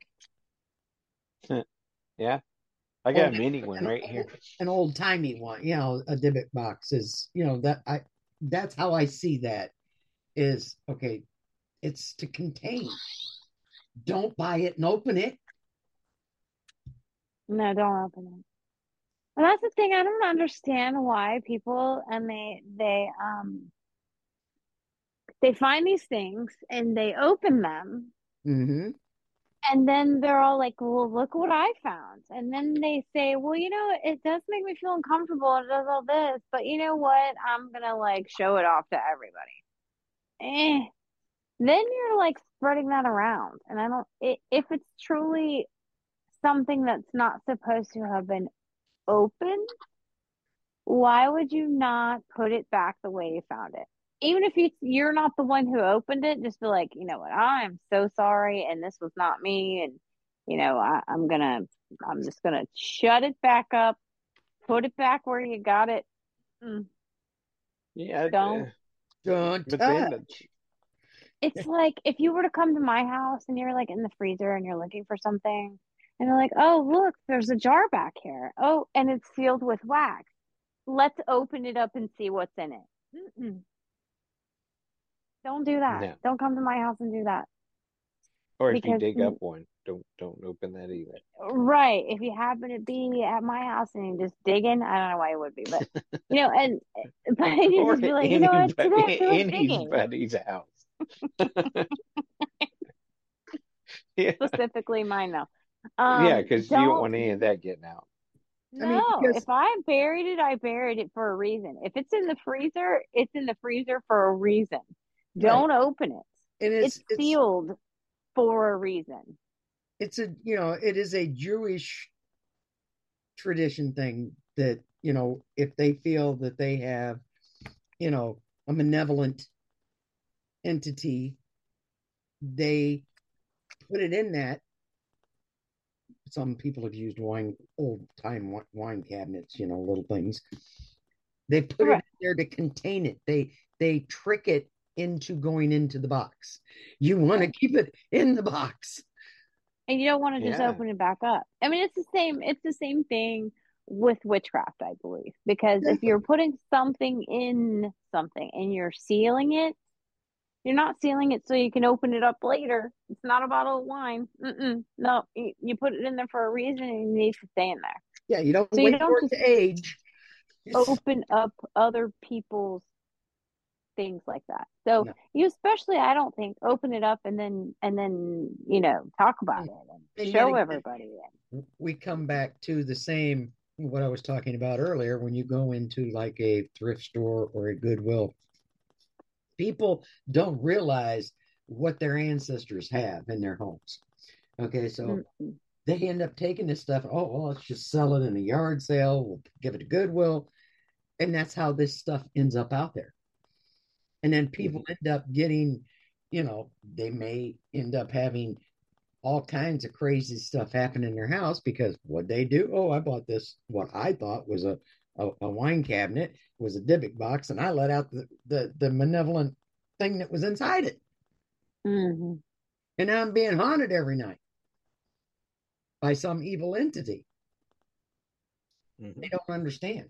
Yeah. I got Well, a mini one an, right here. An old timey one, you know, a Dybbuk box is, you know, that I that's how I see that is okay, it's to contain. Don't buy it and open it. No, don't open And that's the thing. I don't understand why people and they they um they find these things and they open them Mm-hmm. and then they're all like, well, look what I found. And then they say, well, you know, it does make me feel uncomfortable and it does all this, but you know what? I'm gonna like show it off to everybody. Eh. Then you're like spreading that around. And I don't, I if it's truly something that's not supposed to have been open, why would you not put it back the way you found it? Even if you, you're not the one who opened it, just be like, you know what, I'm so sorry, and this was not me, and you know, I, I'm gonna, I'm just gonna shut it back up, put it back where you got it. Mm, Yeah, don't. uh, Don't but then touch. It's like if you were to come to my house and you're like in the freezer and you're looking for something, and you're like, oh, look, there's a jar back here. Oh, and it's sealed with wax. Let's open it up and see what's in it. Mm-mm. Don't do that. no. Don't come to my house and do that. Or if you Because, dig up mm, one, don't don't open that either. right, if you happen to be at my house and you're just digging, I don't know why you would be, but, you know, and, but you Or just be like, you know what, today I anybody feel like digging, anybody's house. Yeah, specifically mine, though. yeah, Um, because you don't don't, want any of that getting out. I mean, no, if because I buried it, I buried it for a reason. If it's in the freezer, it's in the freezer for a reason. right, Don't open it. and It's it's it's sealed for a reason. it's a you know it is a Jewish tradition thing that you know if they feel that they have you know a malevolent entity, they put it in that. Some people have used wine, old time wine cabinets, you know, little things. They put it Right. in there to contain it. They they trick it into going into the box. You want to Right. keep it in the box. And you don't want to just Yeah. open it back up. I mean, it's the same, it's the same thing with witchcraft, I believe. Because if Exactly. you're putting something in something and you're sealing it, you're not sealing it so you can open it up later. It's not a bottle of wine. Mm-mm. No, you, you put it in there for a reason and it needs to stay in there. Yeah, you don't So you wait don't for it just to age. It's open up other people's things like that. So no. you especially, I don't think, open it up and then and then you know talk about And, it and and yet show again, everybody it. we come back to the same what I was talking about earlier when you go into like a thrift store or a Goodwill. People don't realize what their ancestors have in their homes. Okay, so Mm-mm. they end up taking this stuff. Oh, well, let's just sell it in a yard sale. We'll give it to Goodwill. And that's how this stuff ends up out there. And then people Mhm. end up getting, you know, they may end up having all kinds of crazy stuff happen in their house because what they do, oh, I bought this, what I thought was a, a, a wine cabinet, was a Dybbuk box, and I let out the, the, the malevolent thing that was inside it. Mm-hmm. And now I'm being haunted every night by some evil entity. They Mhm. don't understand.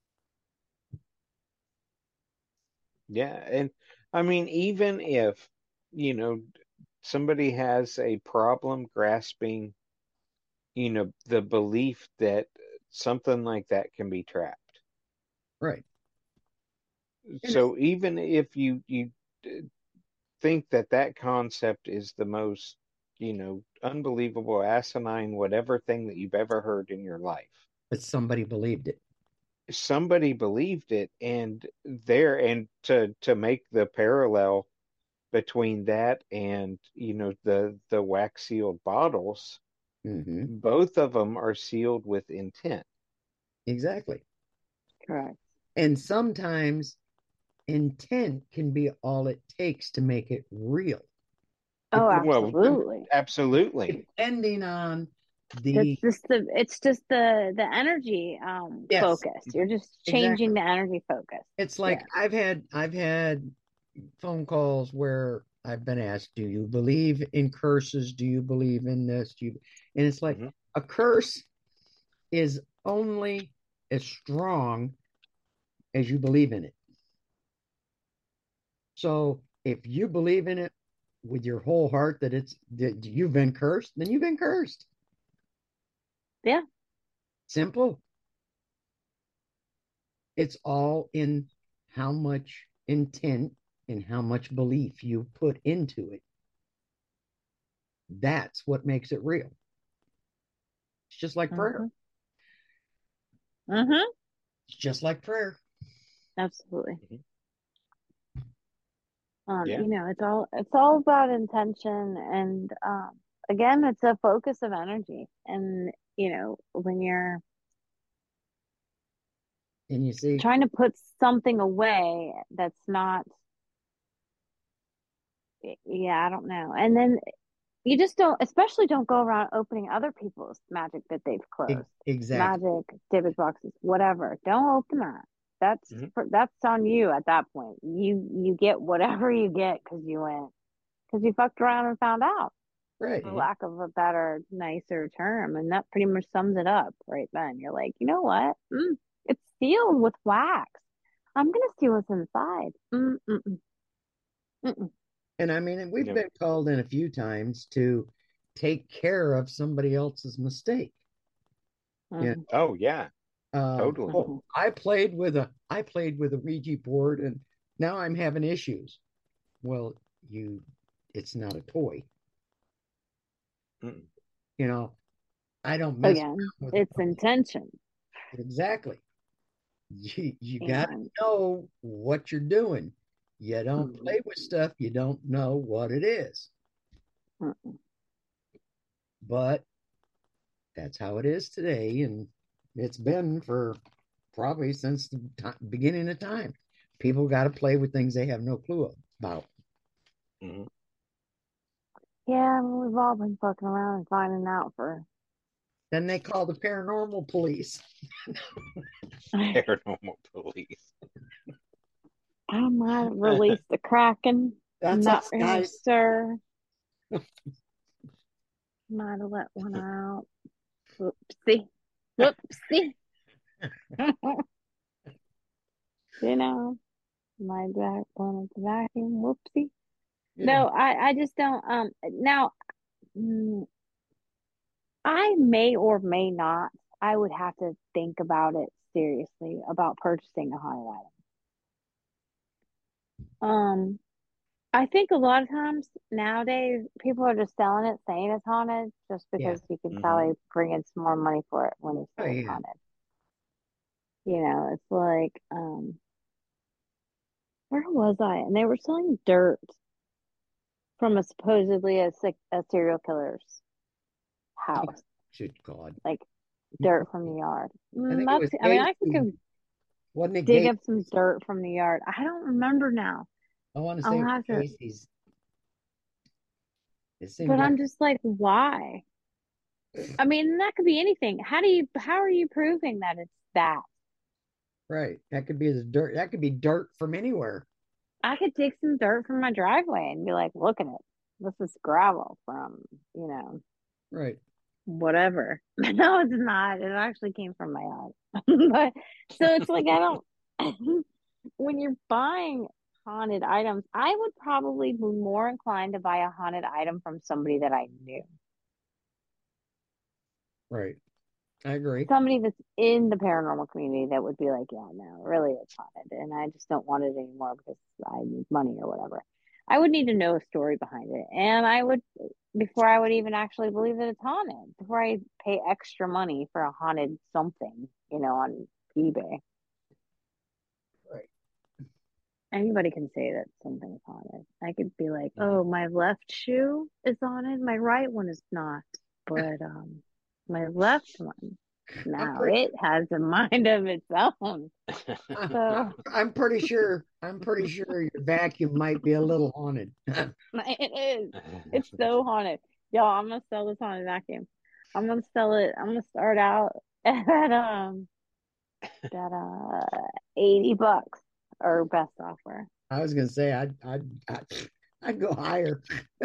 Yeah, and I mean, even if, you know, somebody has a problem grasping, you know, the belief that something like that can be trapped. Right. And So even if you you uh, think that that concept is the most, you know, unbelievable, asinine, whatever thing that you've ever heard in your life, but somebody believed it. somebody believed it, and there, and to to make the parallel between that and, you know, the the wax sealed bottles, Mm-hmm. both of them are sealed with intent. Exactly. Correct. And sometimes intent can be all it takes to make it real. Oh, Well, absolutely. absolutely. Depending on That's the just the it's just the the energy um yes, focus. You're just changing exactly. the energy focus. It's Yeah. like I've had I've had phone calls where I've been asked, "Do you believe in curses? Do you believe in this? Do you?" And it's like Hmm. a curse is only as strong as you believe in it. So if you believe in it with your whole heart that it's that you've been cursed, then you've been cursed. Yeah. Simple. It's all in how much intent and how much belief you put into it. That's what makes it real. It's just like prayer. Mm-hmm. Mm-hmm. It's just like prayer. Absolutely. Mm-hmm. Um, Yeah. you know, it's all it's all about intention, and um, again, it's a focus of energy. And you know, when you're And you see, trying to put something away that's not, yeah, I don't know. And then you just don't, especially don't go around opening other people's magic that they've e- closed. exactly. Magic, David boxes, whatever. Don't open that. That's Mm-hmm. for, that's on you at that point. You you get whatever you get because you went because you fucked around and found out, Right. for Mm-hmm. lack of a better, nicer term, and that pretty much sums it up right then. You're like, you know what? Mm, it's sealed with wax. I'm gonna see what's inside. Mm, mm, mm, mm, mm. And I mean, we've Yep. been called in a few times to take care of somebody else's mistake. Yeah. Mhm, Oh yeah, Um, totally. oh, mhm. I played with a I played with a Ouija board and now I'm having issues. Well, you it's not a toy. Mm-mm. You know, I don't mess Again, around with it's intention. it. Exactly. You you got to And know what you're doing. You don't mm, play with stuff you don't know what it is. mm, But that's how it is today, and it's been for probably since the ti- beginning of time. People got to play with things they have no clue about. Mm-hmm. yeah, we've all been fucking around and finding out for. Then they call the paranormal police. I Paranormal police. might have released the Kraken. That's Not us, really guys. sure. Might have let one out. Whoopsie. Whoopsie. You know, my back one of the vacuum. Whoopsie. Yeah, No, I, I just don't. Um, now, mm, I may or may not. I would have to think about it seriously about purchasing a haunted item. Um, I think a lot of times nowadays people are just selling it, saying it's haunted, just yeah. because you can Mm-hmm. probably bring in some more money for it when you Oh, say it's yeah. haunted. You know, it's like, um, where was I? And they were selling dirt from a supposedly a, sick- a serial killer's house, Good God. like dirt from the yard. I Mm, think it that's, was I mean, I could Gacy. go Wasn't it dig Gacy? up some dirt from the yard. I don't remember now. I want to say I'll it was have to, Gacy's. It seemed but like I'm just like, why? I mean, that could be anything. How do you, how are you proving that it's that? right. That could be the dirt. That could be dirt from anywhere. I could take some dirt from my driveway and be like, look at it. This is gravel from, you know, Right. whatever. No, it's not. It actually came from my yard. But so it's like I don't when you're buying haunted items, I would probably be more inclined to buy a haunted item from somebody that I knew. Right. I agree. Somebody that's in the paranormal community that would be like, yeah, no, really it's haunted and I just don't want it anymore because I need money or whatever. I would need to know a story behind it. And I would before I would even actually believe that it's haunted, before I pay extra money for a haunted something, you know, on eBay. Right. Anybody can say that something's haunted. I could be like, Mm-hmm. oh, my left shoe is haunted, my right one is not. But um my left one, I'm now pretty it has a mind of its own. I'm, So I'm pretty sure I'm pretty sure your vacuum might be a little haunted. it is. It's so haunted. Y'all, I'm gonna sell this haunted vacuum. I'm gonna sell it. I'm gonna start out at um that uh eighty bucks or best offer. I was gonna say I'd I'd I'd, I'd go higher.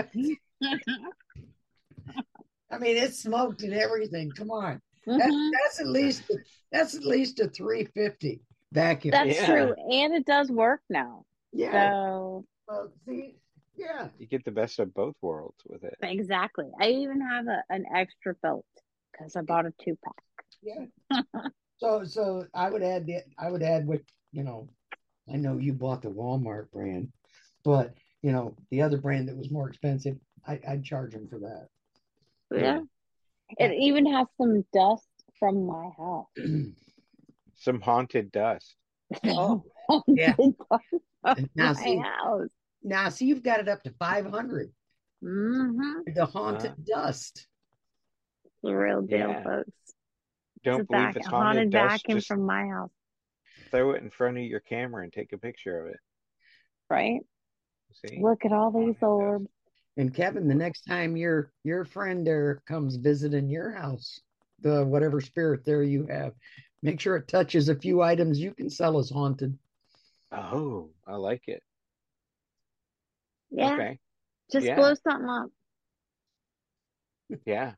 I mean, it's smoked and everything. Come on, that's Hmm. that's at least that's at least a three fifty vacuum. That's Yeah. true, and it does work now. Yeah. So Well, see, yeah. You get the best of both worlds with it. exactly. I even have a, an extra belt because I bought a two pack. Yeah. So, so I would add the, I would add what, you know, I know you bought the Walmart brand, but you know, the other brand that was more expensive, I, I'd charge them for that. Yeah. It even has some dust from my house. Some haunted dust. Oh, yeah. Now my see, house. now see, you've got it up to five hundred. Mm-hmm. The haunted Uh, dust. The real deal, Yeah. folks. It's a Don't believe vac- it's a haunted haunted dust. vacuum Just from my house, throw it in front of your camera and take a picture of it. right? See? Look at all these Haunted dust. orbs. And Kevin, the next time your your friend there comes visiting your house, the whatever spirit there you have, make sure it touches a few items you can sell as haunted. Oh, I like it. Yeah. Okay. Just Yeah. blow something up. Yeah.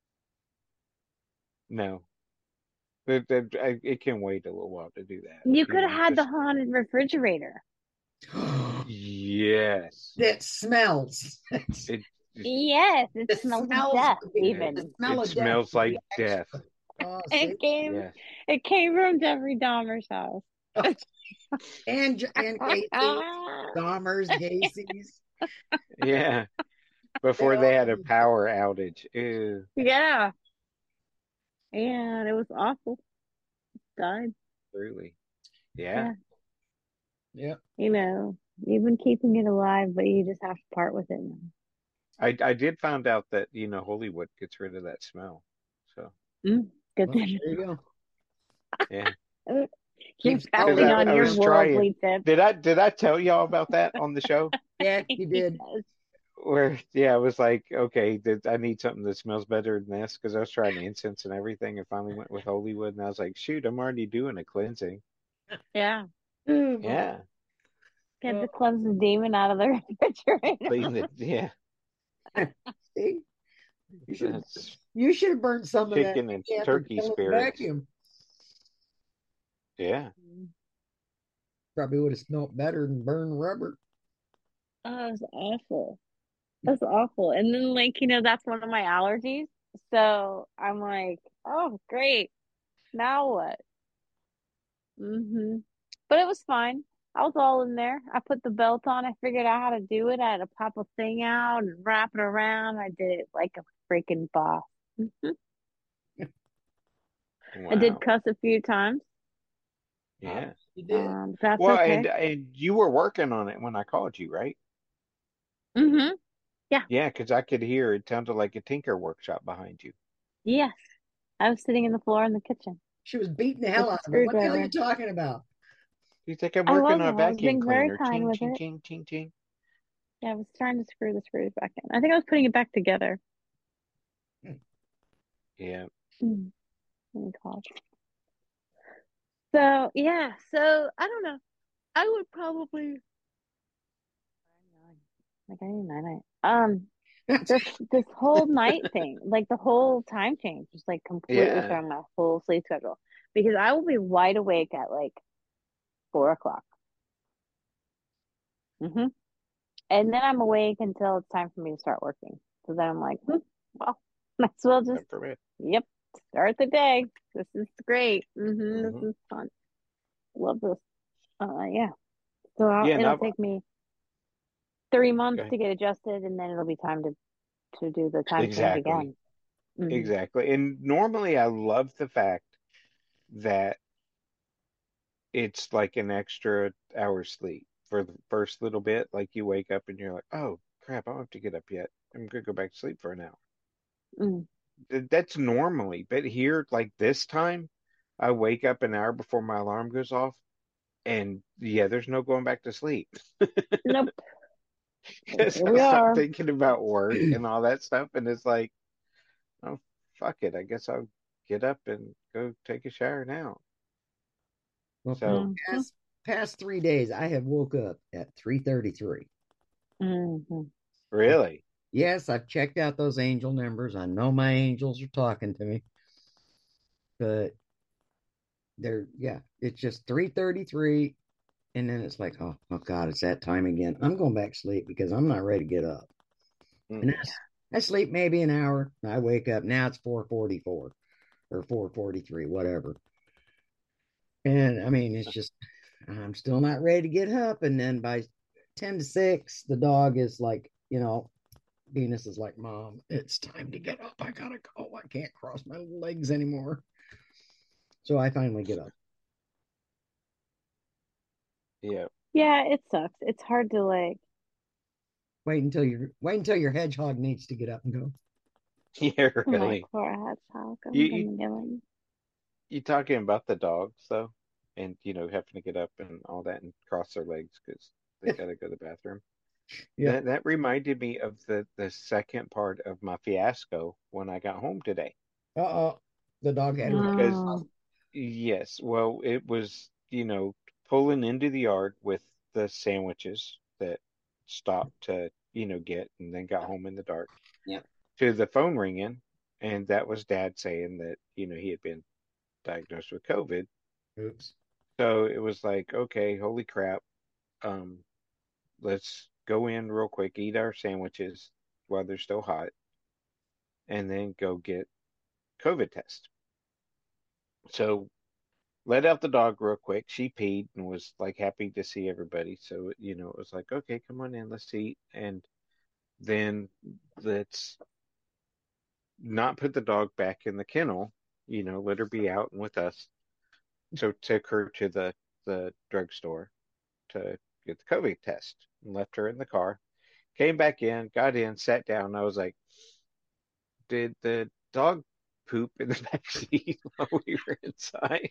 No. It, it, I- it can wait a little while to do that. You could have know, had the just- haunted refrigerator. Yes. That smells. It Yes, it The smells smells of death, would be- even. the smell it of death smells would like be death. extra. Oh, see? It came Yes. it came from Jeffrey Dahmer's house. And and Casey, Dahmer's, Casey's. Yeah. Before they had a power outage. Ew. Yeah. And it was awful. Died. Truly. Yeah. Yeah. You know, you've been keeping it alive, but you just have to part with it now. I I did find out that, you know, Hollywood gets rid of that smell. So, Mm, good Well, thing. there you go. yeah. You're Keeps passing I- on I your was trying. worldly tips. Did I did I tell y'all about that on the show? Yeah, you did. Yes. Where, yeah, I was like, okay, did, I need something that smells better than this because I was trying incense and everything and finally went with Hollywood and I was like, shoot, I'm already doing a cleansing. Yeah. Yeah. Get to cleanse the demon out of the refrigerator. Clean it. Yeah. See? You should That's you should have burned some of that chicken and camper turkey killing spirits. vacuum. Yeah. Probably would have smelled better than burned rubber. Oh, it was awful. That's awful. And then, like, you know, that's one of my allergies. So I'm like, oh, great. Now what? Mm-hmm. But it was fine. I was all in there. I put the belt on. I figured out how to do it. I had to pop a thing out and wrap it around. I did it like a freaking boss. Mhm. I did Wow. cuss a few times. Yeah. You did. Um, that's Well, okay. and and you were working on it when I called you, right? Mm-hmm. Yeah, because I could hear it sounded like a tinker workshop behind you. Yes. I was sitting in the floor in the kitchen. She was beating the hell With out the of it. What the hell are screwdriver. you talking about? You think I'm I working on a wasn't. I was vacuum being very cleaner? kind Ching, with ching, it. ching, ching, ching. Yeah, I was trying to screw the screws back in. I think I was putting it back together. Yeah. Hmm. Let me call. So yeah, so I don't know. I would probably like I need night night. Um, this this whole night thing, like the whole time change, just like completely Yeah. throwing my whole sleep schedule because I will be wide awake at like four o'clock. Mm-hmm. And then I'm awake until it's time for me to start working. So then I'm like, hmm, well, might as well just God forbid. yep, start the day. This is great. Mm-hmm, Mhm. this is fun. Love this. Uh, yeah. So I'll, Yeah, and it'll I've, take me three months okay. to get adjusted, and then it'll be time to to do the time change Exactly. again. Mhm. Exactly. And normally I love the fact that it's like an extra hour sleep for the first little bit. Like you wake up and you're like, oh crap, I don't have to get up yet. I'm gonna go back to sleep for an hour. Mm. Th- That's normally, but here, like this time, I wake up an hour before my alarm goes off, and yeah, there's no going back to sleep Nope. because Here I we start are. thinking about work and all that stuff, and it's like, oh fuck it, I guess I'll get up and go take a shower now. Well, So Mhm. past, past three days, I have woke up at three thirty-three. Mhm. really, Yes, I've checked out those angel numbers. I know my angels are talking to me, but they're yeah, it's just three thirty-three, and then it's like, oh, oh God, it's that time again. I'm going back to sleep because I'm not ready to get up. And mm, I, I sleep maybe an hour. I wake up now. It's four forty-four or four forty-three, whatever. And I mean, it's just, I'm still not ready to get up. And then by ten to six, the dog is like, you know, Venus is like, Mom, it's time to get up. I gotta go. I can't cross my legs anymore. So I finally get up. Yeah. Yeah, it sucks. It's hard to like, Wait until your wait until your hedgehog needs to get up and go. Yeah, oh my really. poor hedgehog. You I'm you gonna get him. you talking about the dogs though, and you know having to get up and all that and cross their legs because they gotta go to the bathroom. Yep. That that reminded me of the the second part of my fiasco when I got home today. Uh-oh. The dog had her. Because Oh, yes, well, it was, you know, pulling into the yard with the sandwiches that stopped to, you know, get and then got home in the dark Yep. to the phone ringing, and that was Dad saying that, you know, he had been diagnosed with COVID. Oops. So it was like, okay, holy crap. Um, let's go in real quick, eat our sandwiches while they're still hot, and then go get COVID test. So let out the dog real quick. She peed and was like happy to see everybody. So, you know, it was like, okay, come on in, let's eat. And then let's not put the dog back in the kennel, you know, let her be out and with us. So took her to the, the drugstore to get the COVID test and left her in the car. Came back in, got in, sat down. I was like, did the dog poop in the back seat while we were inside?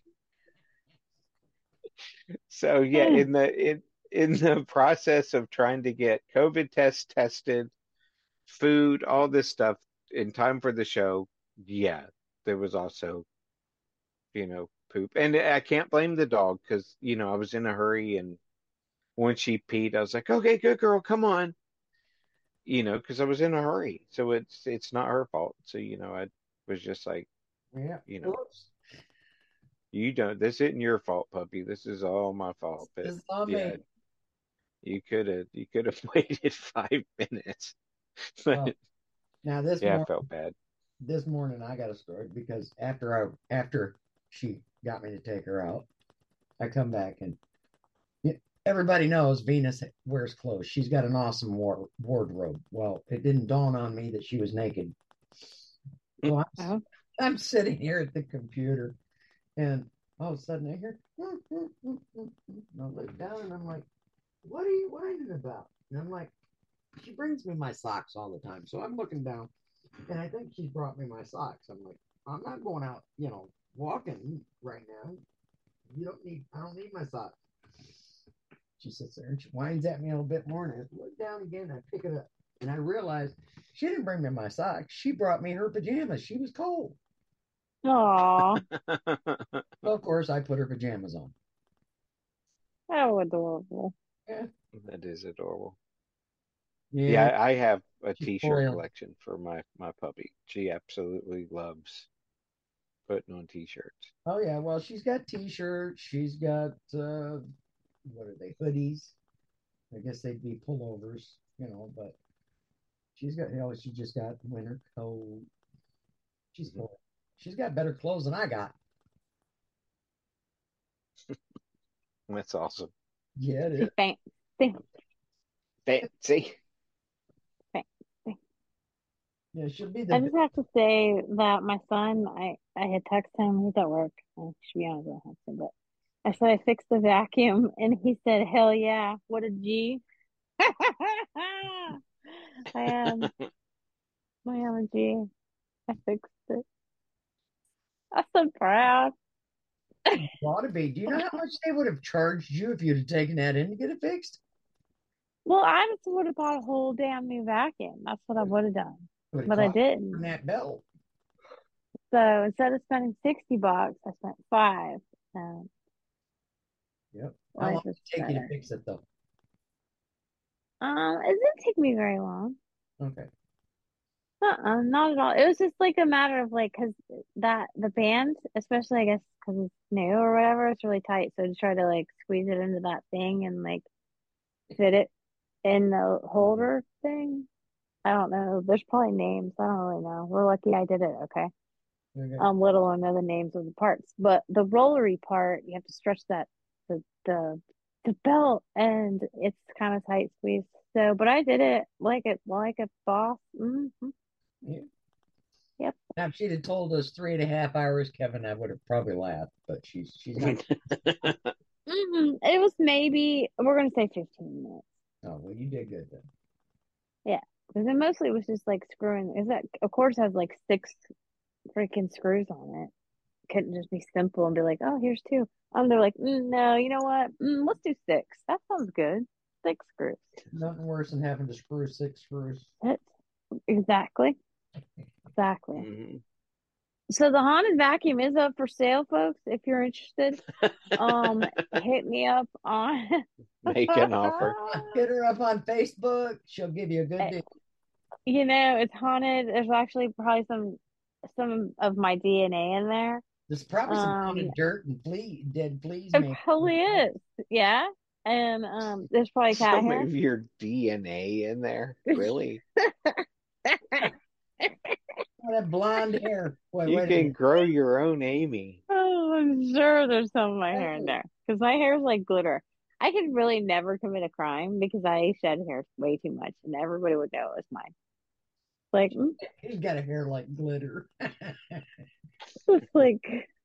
So yeah, in the in in the process of trying to get COVID tests tested, food, all this stuff in time for the show, yeah, there was also, you know, poop. And I can't blame the dog because, you know, I was in a hurry and when she peed, I was like, okay, good girl, come on, you know, because I was in a hurry. So it's it's not her fault. So, you know, I was just like, Yeah. you know, Oops. you don't, this isn't your fault, puppy. This is all my fault. But This is on yeah, me. you could have you could have waited five minutes. But Well, now this yeah, I morning, felt bad. this morning I got a story because after I after she got me to take her out, I come back and yeah, everybody knows Venus wears clothes. She's got an awesome war- wardrobe. Well, it didn't dawn on me that she was naked. So I'm, oh, I'm sitting here at the computer, and all of a sudden I hear, "Hmm, hmm, hmm, hmm, hmm." And I look down and I'm like, what are you whining about? And I'm like, she brings me my socks all the time. So I'm looking down, and I think she's brought me my socks. I'm like, I'm not going out, you know, walking right now. You don't need, I don't need my socks. She sits there and she whines at me a little bit more, and I look down again. And I pick it up, and I realize she didn't bring me my socks. She brought me her pajamas. She was cold. aw, So of course, I put her pajamas on. how adorable. Yeah, That is adorable. Yeah, yeah, I I have a she's t-shirt spoiled. collection for my my puppy. She absolutely loves putting on t-shirts. Oh yeah, well, she's got t-shirts. She's got uh, what are they? Hoodies. I guess they'd be pullovers, you know. But she's got, you know, she just got winter coat. She's Hmm. spoiled. She's got better clothes than I got. That's awesome. Yeah, it She is. faint, faint, Fancy. faint, faint. Yeah, she'll be I the. just have to say that my son, I I had texted him. He's at work. I should be honest with him, but I said I fixed the vacuum, and he said, "Hell yeah, what a G." I am, I am a G. I fixed it. I'm so proud. You ought to be. Do you know how much they would have charged you if you'd have taken that in to get it fixed? Well, I just would have bought a whole damn new vacuum. That's what I would have done, It would have but I cost didn't. that belt. So instead of spending sixty bucks, I spent five. Um, Yep. How life long did is it take you to better. fix it though? Um, it didn't take me very long. Okay. Uh-uh, not at all. It was just like a matter of like, cause that the band, especially I guess because it's new or whatever, it's really tight. So to try to like squeeze it into that thing and like fit it in the holder thing, I don't know. There's probably names. I don't really know. We're lucky I did it. Okay. Okay. Um, let alone know the names of the parts. But the rollery part, you have to stretch that the the the belt, and it's kind of tight squeeze. So, but I did it like it like a boss. hmm Yeah. Yep. Now, if she'd have told us three and a half hours, Kevin, I would have probably laughed. But she's she's not. hmm It was maybe we're gonna say fifteen minutes. Oh well, you did good then. Yeah, because it mostly was just like screwing. Is that of course has like six freaking screws on it. Couldn't just be simple and be like, oh, here's two. Um, they're like, mm, no, you know what? Mm, let's do six. That sounds good. Six screws. Nothing worse than having to screw six screws. That's exactly, exactly. Mhm. So the haunted vacuum is up for sale, folks. If you're interested, um, hit me up on. Make an offer. Hit her up on Facebook. She'll give you a good deal. You know, it's haunted. There's actually probably some some of my D N A in there. There's probably some Um, haunted dirt and flea, dead fleas, it maybe. probably is. Yeah. And um, there's probably cat Some hair. of your D N A in there, really? Oh, that blonde hair. Wait, You wait a can minute. grow your own Amy. Oh, I'm sure there's some of my hair in Oh, there because my hair is like glitter. I could really never commit a crime because I shed hair way too much, and everybody would know it was mine. Like, mm, he's got a hair like glitter. it's like,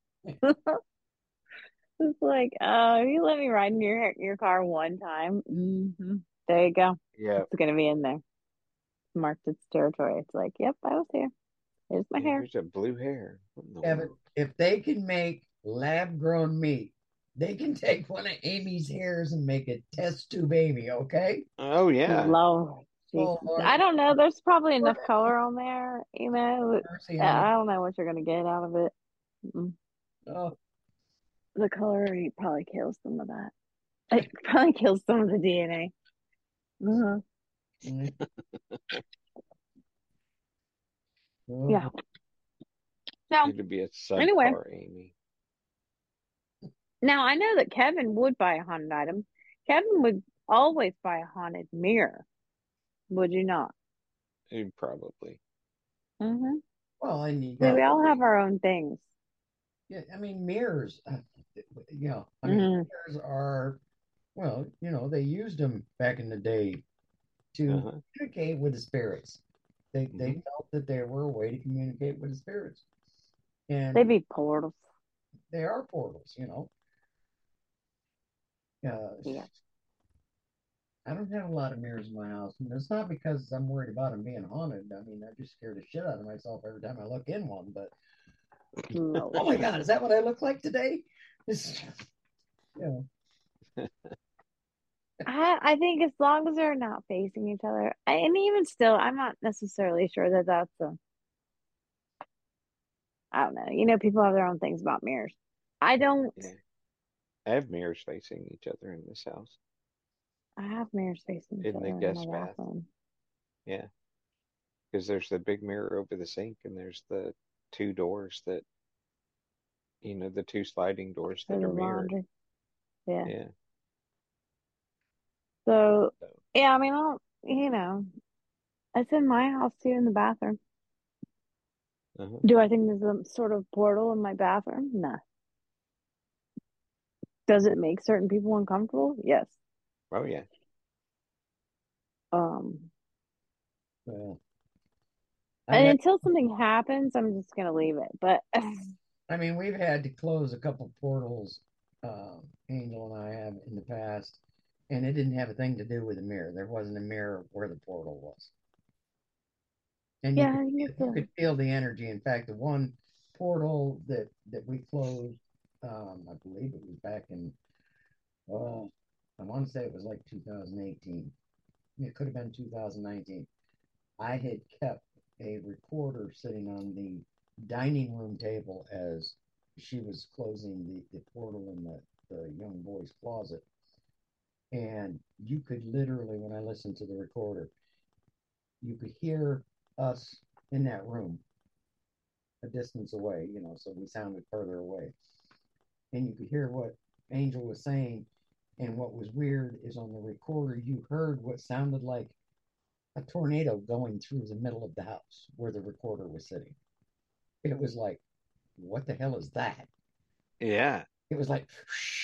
it's like, uh, you let me ride in your hair, your car one time. hmm There you go. Yeah, It's gonna be in there. Marked its territory. It's like, yep, I was here. Here's my yeah. hair. There's a blue hair. What in the Kevin, world? if they can make lab grown meat, they can take one of Amy's hairs and make a test tube Amy, okay? Oh yeah. Lord Oh, Jesus. Lord, I don't know. There's probably Lord enough color on there, you know. have mercy on I me. don't know what you're gonna get out of it. Mm. Oh, The color probably kills some of that. It probably kills some of the D N A. Uh-huh. mm, Yeah. oh, So It'd be a anyway, subpar Amy. now I know that Kevin would buy a haunted item. Kevin would always buy a haunted mirror. Would you not? Eh, Probably. Mm-hmm. well, and you See, got, we all have our own things. yeah, I mean, mirrors, uh, you know, I mean, Mm-hmm. mirrors are, well, you know, they used them back in the day to Uh-huh. communicate with the spirits. They they hmm felt that they were a way to communicate with the spirits, They'd and be portals. they are portals. You know, uh, Yeah. I don't have a lot of mirrors in my house, and it's not because I'm worried about them being haunted. I mean, I just scare the shit out of myself every time I look in one. But No. oh my god, is that what I look like today? It's, you know, I I think as long as they're not facing each other, I, and even still, I'm not necessarily sure that that's a. I don't know. You know, people have their own things about mirrors. I don't. Yeah. I have mirrors facing each other in this house. I have mirrors facing each In the other in my guest bath. bathroom. Yeah. Because there's the big mirror over the sink and there's the two doors that, you know, the two sliding doors For that the are mirrored. laundry. Yeah. Yeah. So So, yeah, I mean, I'll you know, it's in my house too in the bathroom. uh-huh. Do I think there's some sort of portal in my bathroom? No. Does it make certain people uncomfortable? Yes. Oh yeah. Um, well, I've and had, until something happens, I'm just gonna leave it. But I mean, we've had to close a couple portals. Um, Angel and I have in the past, and it didn't have a thing to do with the mirror. There wasn't a mirror where the portal was, and you yeah, could I think it's you a could feel the energy. In fact, the one portal that that we closed, um, I believe it was back in, oh, I want to say it was like two thousand eighteen. It could have been two thousand nineteen. I had kept a recorder sitting on the dining room table as she was closing the, the portal in the, the young boy's closet. And you could literally, when I listened to the recorder, you could hear us in that room a distance away, you know, so we sounded further away. And you could hear what Angel was saying. And what was weird is on the recorder, you heard what sounded like a tornado going through the middle of the house where the recorder was sitting. It was like what the hell is that? Yeah. It was like,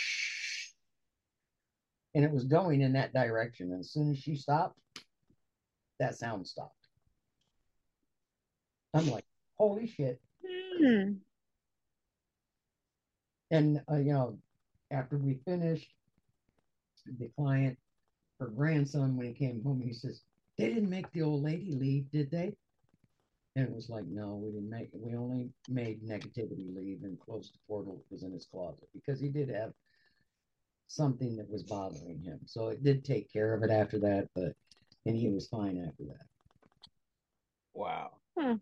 and it was going in that direction. And as soon as she stopped, that sound stopped. I'm like, holy shit. Hmm. And, uh, you know, after we finished, the client, her grandson, when he came home, he says, they didn't make the old lady leave, did they? And it was like, no, we didn't make it. We only made negativity leave and closed the portal was in his closet because he did have something that was bothering him. So it did take care of it after that, but and he was fine after that. Wow. Hmm.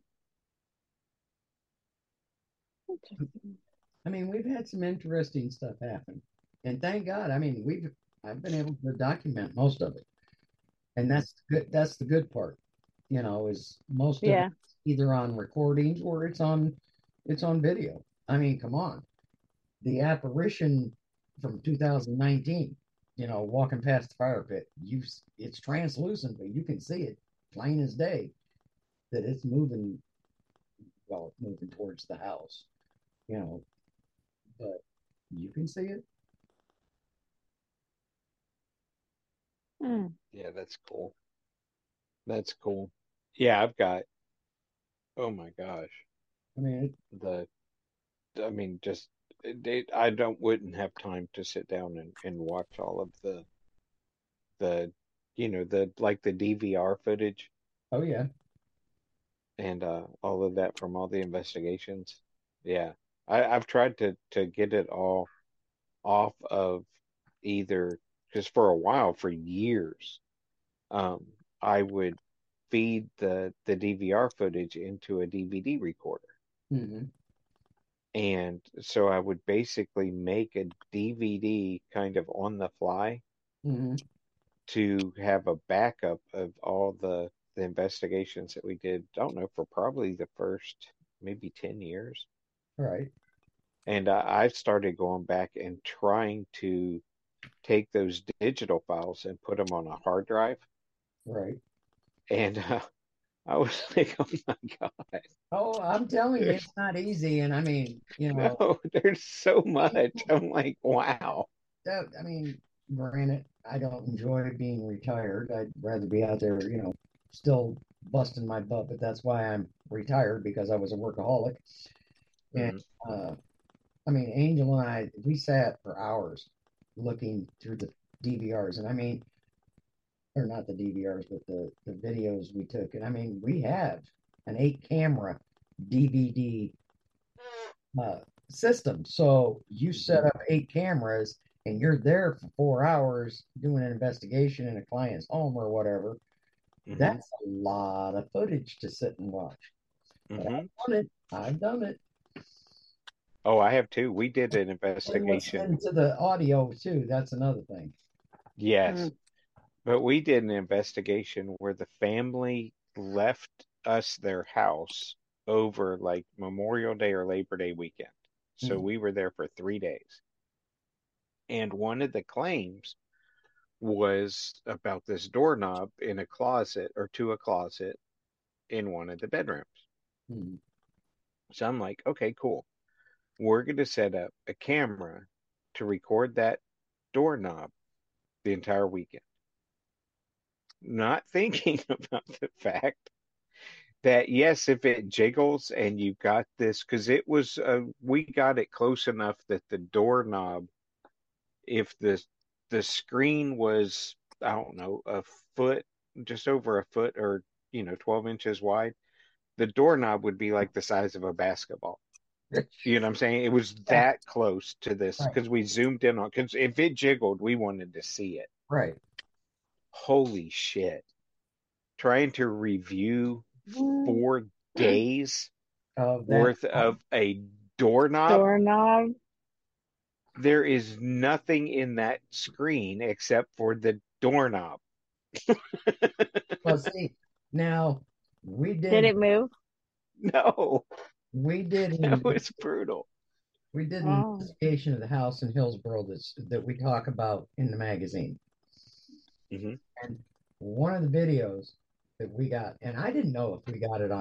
Interesting. I mean, we've had some interesting stuff happen. And thank God, I mean, we've I've been able to document most of it. And that's good that's the good part. You know, is most of it Yeah. either on recordings or it's on it's on video. I mean, come on. The apparition from two thousand nineteen, you know, walking past the fire pit, you it's translucent, but you can see it plain as day that it's moving, well, moving towards the house, you know, but you can see it. Hmm. Yeah, that's cool. That's cool. Yeah, I've got, oh my gosh, I mean, the, I mean, just, it, it- I don't, wouldn't have time to sit down and, and watch all of the, the, you know, the, like the D V R footage oh yeah, and uh, all of that from all the investigations. Yeah, I, I've tried to, to get it all off of either, because for a while, for years, um, I would feed the the D V R footage into a D V D recorder. mm-hmm. And so I would basically make a D V D kind of on the fly Mm-hmm. to have a backup of all the the investigations that we did. I don't know, for probably the first maybe ten years. Right, And I, I've started going back and trying to take those digital files and put them on a hard drive. right. And uh, I was like, oh my God, Oh, I'm telling you, there's it's not easy. And I mean, you know, no, there's so much. I'm like, wow. that, I mean, granted, I don't enjoy being retired. I'd rather be out there, you know, still busting my butt, but that's why I'm retired because I was a workaholic. And Mhm. uh, I mean, Angel and I, we sat for hours looking through the D V Rs, and I mean, or not the D V Rs, but the the videos we took. And I mean, we have an eight camera D V D uh, system. So you set Mhm. up eight cameras and you're there for four hours doing an investigation in a client's home or whatever. Mhm. That's a lot of footage to sit and watch. But Mhm. I've done it. I've done it. Oh, I have too. We did an And investigation. listening to the audio too. That's another thing. Hmm. Yes, but we did an investigation where the family left us their house over like Memorial Day or Labor Day weekend. So Mm-hmm. we were there for three days. And one of the claims was about this doorknob in a closet or to a closet in one of the bedrooms. Mm-hmm. So I'm like, okay, cool. We're going to set up a camera to record that doorknob the entire weekend. Not thinking about the fact that, yes, if it jiggles and you've got this, because it was, uh, we got it close enough that the doorknob, if the the screen was, I don't know, a foot, just over a foot or, you know, twelve inches wide, the doorknob would be like the size of a basketball. You know what I'm saying? It was Yeah, that close to this right, because we zoomed in on, because if it jiggled, we wanted to see it. right. Holy shit. Trying to review Hmm. four days Of that. worth of a doorknob. Doorknob. There is nothing in that screen except for the doorknob. Well, see, now we Did did it move? No, we did that an was brutal. we did an Oh. investigation of the house in Hillsboro that's that we talk about in the magazine. Hmm. And one of the videos that we got, and I didn't know if we got it on.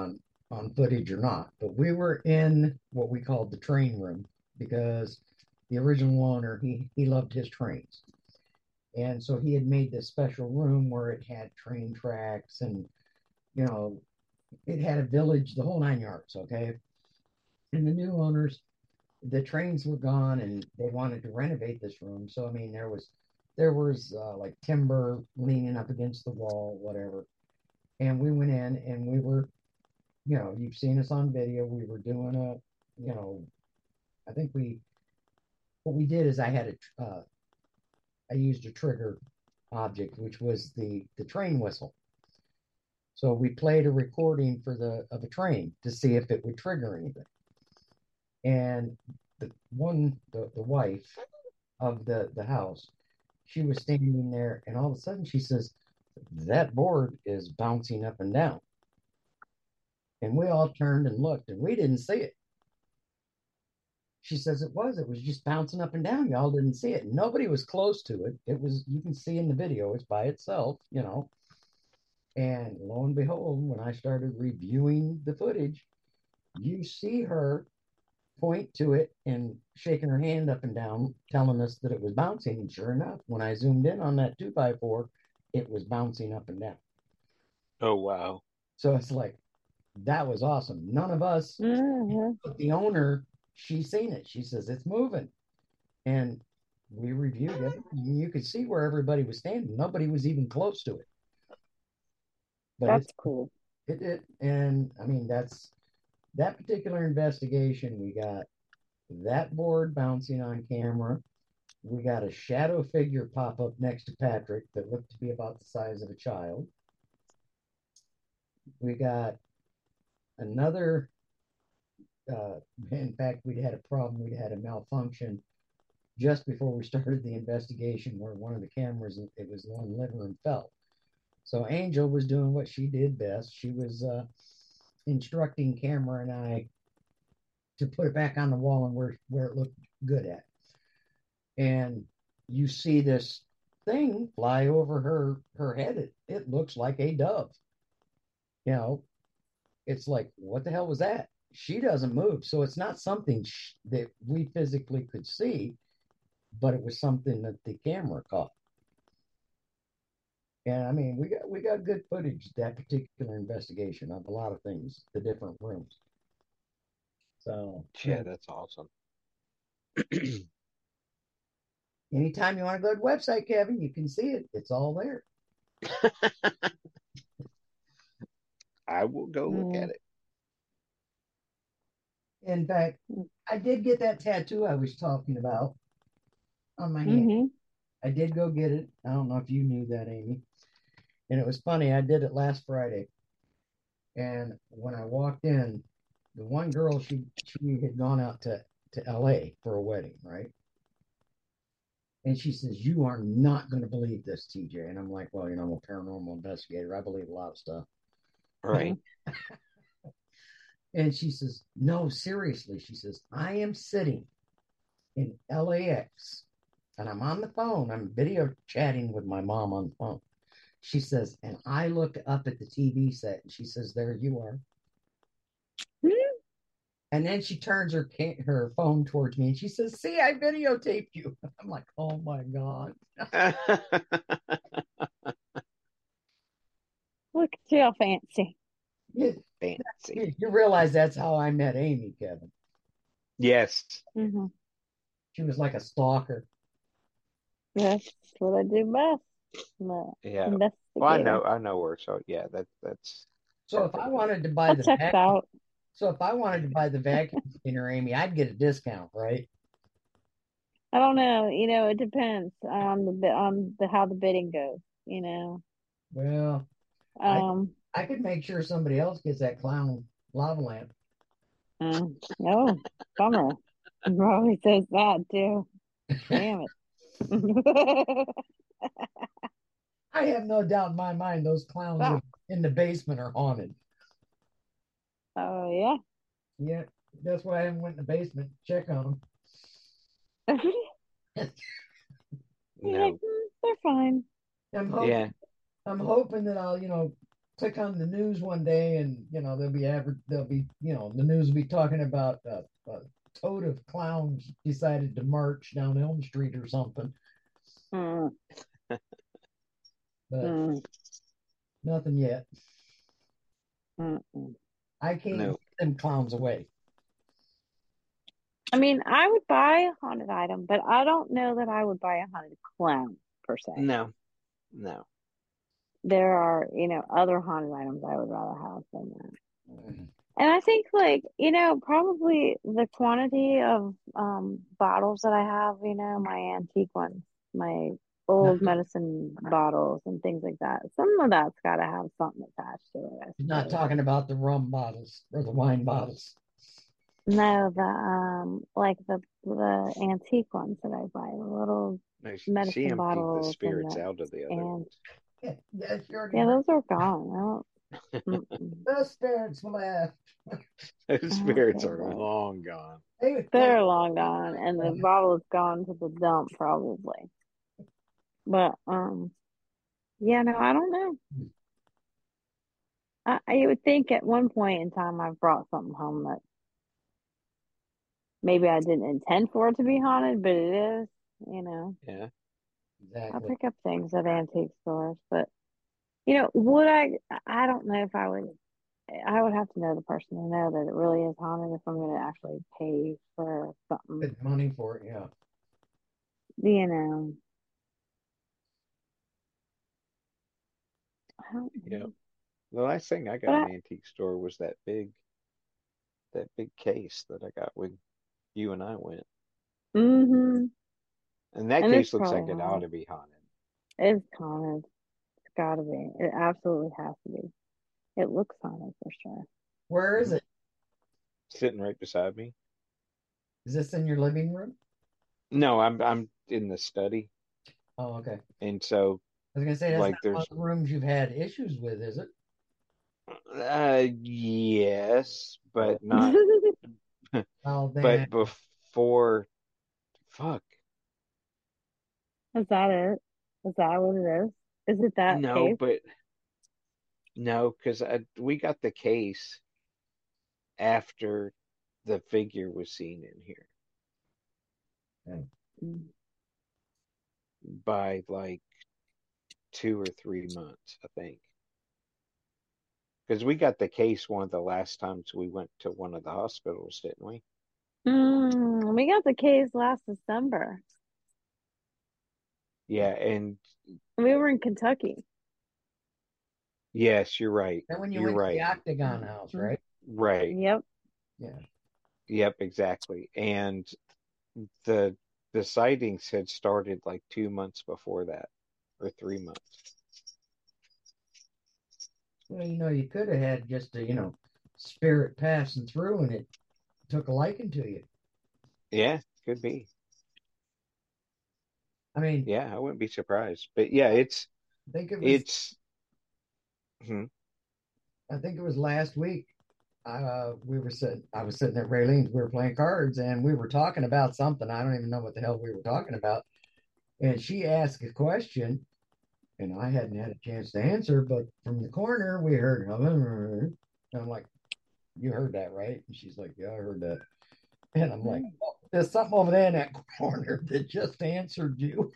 on footage or not, but we were in what we called the train room because the original owner, he he loved his trains. And so he had made this special room where it had train tracks and, you know, it had a village, the whole nine yards, okay? And the new owners, the trains were gone and they wanted to renovate this room. So, I mean, there was, there was uh, like timber leaning up against the wall, whatever. And we went in and we were, you know, you've seen us on video. We were doing a, you know, I think we, what we did is I had a, uh, I used a trigger object, which was the the train whistle. So we played a recording for the of a train to see if it would trigger anything. And the one, the, the wife of the the house, she was standing there, and all of a sudden she says, "That board is bouncing up and down." And we all turned and looked, and we didn't see it. She says it was. It was just bouncing up and down. Y'all didn't see it. Nobody was close to it. It was, you can see in the video, it's by itself, you know. And lo and behold, when I started reviewing the footage, you see her point to it and shaking her hand up and down, telling us that it was bouncing. And sure enough, when I zoomed in on that two by four, it was bouncing up and down. Oh, wow. So it's like, that was awesome. None of us, Mm-hmm. but the owner, she's seen it. She says it's moving. And we reviewed it. You could see where everybody was standing. Nobody was even close to it. But That's it's, cool. it, it, and I mean, that's that particular investigation. We got that board bouncing on camera. We got a shadow figure pop up next to Patrick that looked to be about the size of a child. We got another, uh, in fact, we'd had a problem. We'd had a malfunction just before we started the investigation where one of the cameras, it was the one in the living room, fell. So Angel was doing what she did best. She was uh, instructing Camera and I to put it back on the wall and where, where it looked good at. And you see this thing fly over her, her head. It, it looks like a dove. You know, it's like, what the hell was that? She doesn't move. So it's not something sh- that we physically could see, but it was something that the camera caught. And I mean, we got we got good footage that particular investigation of a lot of things, the different rooms. So Yeah, that's awesome. anytime you want to go to the website, Kevin, you can see it. It's all there. I will go look Mm. at it. In fact, I did get that tattoo I was talking about on my hand. Mm-hmm. I did go get it. I don't know if you knew that, Amy. And it was funny. I did it last Friday. And when I walked in, the one girl, she she had gone out to, to L A for a wedding, right? And she says, "You are not going to believe this, T J." And I'm like, well, you know, I'm a paranormal investigator. I believe a lot of stuff. Right. And she says, "No, seriously." She says, "I am sitting in L A X and I'm on the phone. I'm video chatting with my mom on the phone." She says, "And I look up at the T V set and she says, there you are." And then she turns her her phone towards me and she says, "See, I videotaped you." I'm like, oh my God. Look at you, all fancy. You, Fancy. you realize that's how I met Amy, Kevin. Yes. Mm-hmm. She was like a stalker. That's what I do best. I'm a Yeah. investigator. Well, I know, I know her. So yeah, that that's. So if I wanted to buy That the checks vacuum, out. so if I wanted to buy the vacuum cleaner, Amy, I'd get a discount, right? I don't know. You know, it depends on the bit on the how the bidding goes. You know. Well, Um. I, I could make sure somebody else gets that clown lava lamp. uh, no, bummer. Probably says that too. Damn it. I have no doubt in my mind those clowns Ah. in the basement are haunted. Oh yeah. Yeah, that's why I haven't went in the basement to check on them. You're like, No. "Mm, they're fine." I'm hoping, Yeah. I'm hoping that I'll, you know, click on the news one day, and you know they'll be aver- they'll be you know the news will be talking about uh, a toad of clowns decided to march down Elm Street or something, Mm, but mm, nothing yet. mm, mm. I can't No, get them clowns away. I mean, I would buy a haunted item, but I don't know that I would buy a haunted clown per se. no, no. There are, you know, other haunted items I would rather have than that. Mhm. And I think, like, you know, probably the quantity of um bottles that I have, you know, my antique ones, my old medicine bottles and things like that. Some of that's got to have something attached to it, I You're not suppose. talking about the rum bottles or the wine bottles. No, the um, like the the antique ones that I buy, the little No, she, she medicine emptied the bottles and spirits the out of the other and ones. Yeah, yes, you already yeah, heard. those are gone. I don't. Mm-mm. The spirits left. Those I don't spirits care are about it. long gone. They, they, They're long gone, and the bottle is gone to the dump probably. But um, yeah, no, I don't know. I, I would think at one point in time I've brought something home that maybe I didn't intend for it to be haunted, but it is. You know, Yeah. I exactly. pick up things at antique stores, but you know, would I? I don't know if I would. I would have to know the person to know that it really is haunted if I'm going to actually pay for something. Good money for it, yeah. You know, I don't Yeah. know. The last thing I got But in I, an antique store was that big, that big case that I got when you and I went. mm-hmm. And that And it's case looks probably like it ought haunted. to be haunted. It's haunted. It's got to be. It absolutely has to be. It looks haunted for sure. Where is Mhm. it? Sitting right beside me. Is this in your living room? No, I'm I'm in the study, Oh, okay. and so I was gonna say that's not like one there's of the rooms you've had issues with, is it? uh yes, but not Oh, then but before fuck. Is that it? Is that what it is? Is it that No, case? but no, because we got the case after the figure was seen in here okay. Mm. by like two or three months, I think. Because we got the case one of the last times we went to one of the hospitals, didn't we? Mm, we got the case last December. Yeah, and We were in Kentucky. yes, you're right. Then when you You're went to the right. Octagon House, Mhm. right? Right. Yep. Yeah. Yep, exactly. And the the sightings had started like two months before that, or three months. Well, you know, you could have had just a, you know, spirit passing through and it took a liking to you. Yeah, could be. I mean, Yeah, I wouldn't be surprised. But yeah, it's I think it was it's hmm, I think it was last week. Uh, we were sitting I was sitting at Raylene's, we were playing cards and we were talking about something. I don't even know what the hell we were talking about. And she asked a question and I hadn't had a chance to answer, but from the corner we heard, and I'm like, you heard that, right? And she's like, yeah, I heard that. And I'm like, Mm. oh, there's something over there in that corner that just answered you.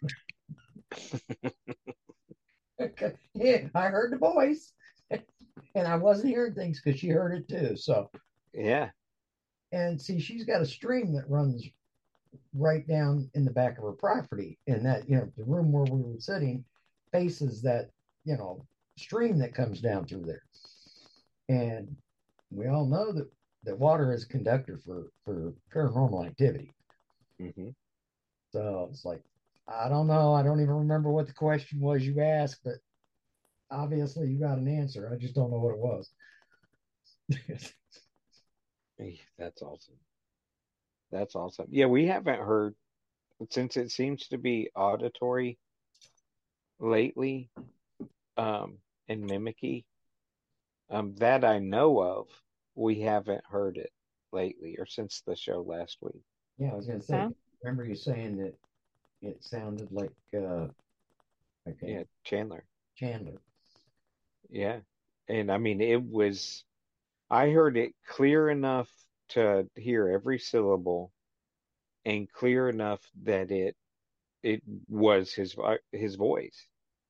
Yeah, I heard the voice. And I wasn't hearing things because she heard it too. So, yeah. and see, she's got a stream that runs right down in the back of her property. And that, you know, the room where we were sitting faces that, you know, stream that comes down through there. And we all know that that water is a conductor for for paranormal activity. Hmm. So it's like, I don't know. I don't even remember what the question was you asked, but obviously you got an answer. I just don't know what it was. That's awesome. That's awesome. Yeah, we haven't heard since it seems to be auditory lately, um, and mimicky. Um, that I know of, we haven't heard it lately or since the show last week. Yeah, I was gonna say, Huh? remember you saying that it sounded like uh like a Yeah, Chandler. Chandler. Yeah. and I mean, it was, I heard it clear enough to hear every syllable and clear enough that it it was his vo- his voice.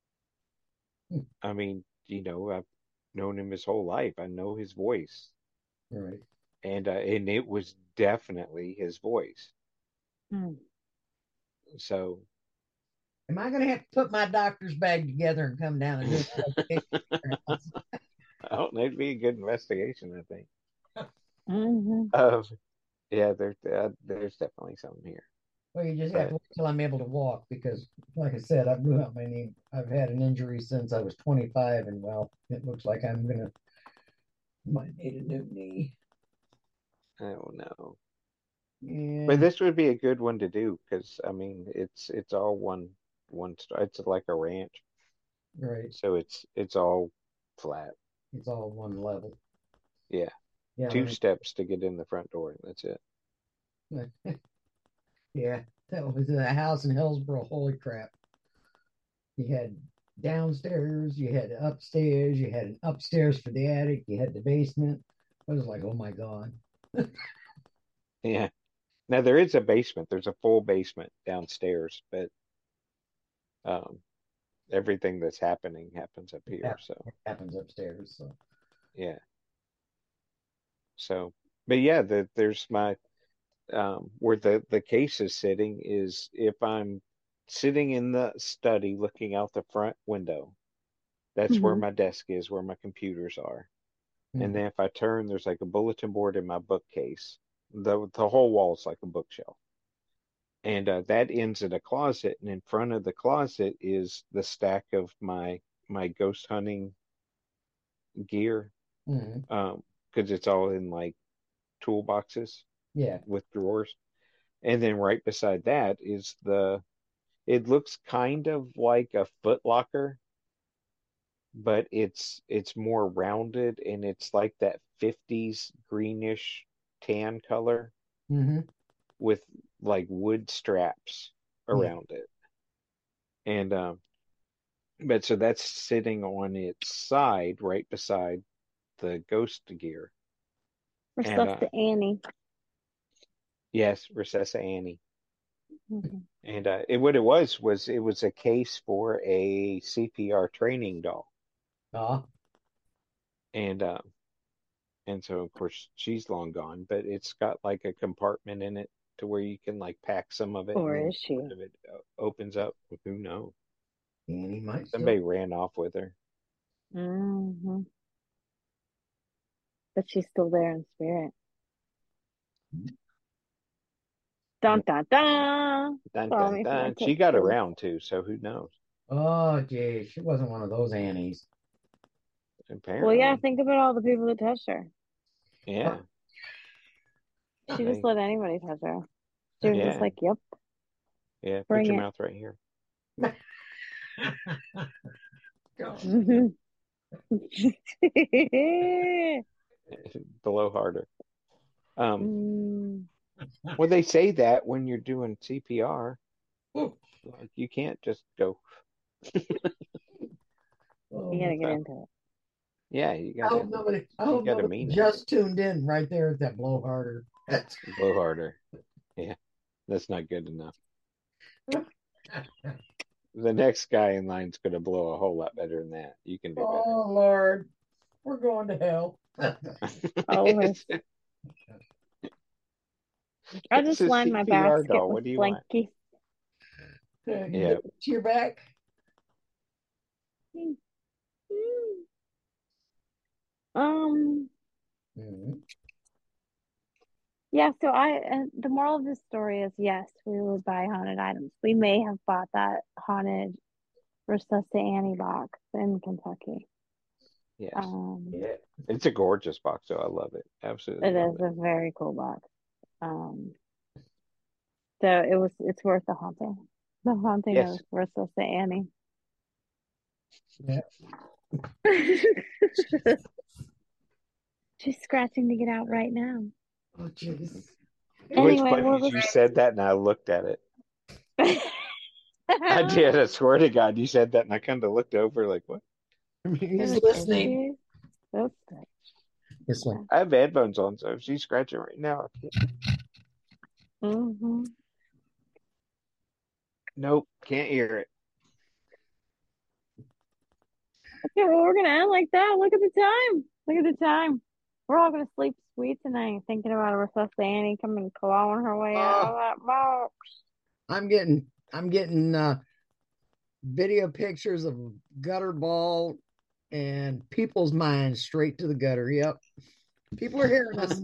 I mean, you know, I've known him his whole life. I know his voice, Right. and uh, and it was definitely his voice. Hmm. So Am I going to have to put my doctor's bag together and come down and do it? I don't know, it'd be a good investigation, I think. Mm-hmm. Uh, yeah, there, uh, there's definitely something here. Well, you just have But to wait till I'm able to walk because, like I said, I blew out my knee. I've had an injury since I was twenty-five, and well, it looks like I'm gonna might need a new knee. I don't know. But Yeah, this would be a good one to do because I mean, it's it's all one one. st- It's like a ranch, right. so it's it's all flat. It's all one level. Yeah, Yeah, two let steps to get in the front door, and that's it. me. Yeah, that was a house in Hillsboro. Holy crap! You had downstairs, you had upstairs, you had an upstairs for the attic, you had the basement. I was like, oh my god. Yeah. Now there is a basement. There's a full basement downstairs, but um, everything that's happening happens up here. That So happens upstairs. So yeah. So, but yeah, the, there's my um, where the the case is sitting is if I'm sitting in the study looking out the front window, that's where Mm-hmm. my desk is, where my computers are. And mhm. then if I turn, there's like a bulletin board in my bookcase. The the whole wall's like a bookshelf. And uh, that ends in a closet, and in front of the closet is the stack of my my ghost hunting gear, Mhm. um, because it's all in like toolboxes Yeah. with drawers. And then right beside that is the, it looks kind of like a foot locker, but it's it's more rounded and it's like that fifties greenish tan color Hmm. with like wood straps Yeah. around it. And um but so that's sitting on its side right beside the ghost gear. We're And stuff uh to Annie. yes, Recessa Annie. Mm-hmm. And uh it, what it was was it was a case for a C P R training doll. Ah, And uh and so of course she's long gone, but it's got like a compartment in it to where you can like pack some of it and Or then is she? part of it uh, opens up. Who knows? Annie might Somebody still. ran off with her. Mm-hmm. But she's still there in spirit. Dun dun dun. Dun Follow dun me for my dun. She got pictures. around too, so who knows? Oh, gee, she wasn't one of those Annies. Well, yeah, Apparently. think about all the people that touched her. Yeah. She just They, let anybody touch her. She was just yeah. like, yep, Yeah. Put bring your it. mouth right here. Mhm. Blow harder. Um, Mm, well, they say that when you're doing C P R, Oh, like you can't just go. you gotta get So, into it. yeah, you I gotta, hope nobody, I you hope gotta nobody mean it. just tuned in right there at that blow harder. That's Blow harder. Yeah, that's not good enough. The next guy in line's gonna blow a whole lot better than that. You can do better. oh Lord, we're going to hell. Always. I It's just a lined my C P R basket doll. with What do you want? blankie. Uh, you Yeah. get to your back. Mm. Um, Mhm. yeah, so I, and the moral of this story is yes, we would buy haunted items. We may have bought that haunted Recessa Annie box in Kentucky. Yes. Um, Yeah. It's a gorgeous box, though. I love it. Absolutely it love is it. a very cool box. Um, so it was, it's worth the haunting. The haunting Yes. of Recessa Annie. Yeah. She's scratching to get out right now. Oh, jeez. What's Anyway, funny we'll is you just. said that and I looked at it. I did. I swear to God, you said that and I kind of looked over like, what? He's Is listening. she? That's good. It's like, I have headphones on, so if she's scratching right now, I can't. Mm-hmm. Nope, can't hear it. Okay, well, we're gonna end like that. Look at the time. Look at the time. We're all gonna sleep sweet tonight, thinking about our sis Annie coming clawing her way out of oh, that box. I'm getting, I'm getting uh, video pictures of gutter ball and people's minds straight to the gutter. Yep. People are hearing us.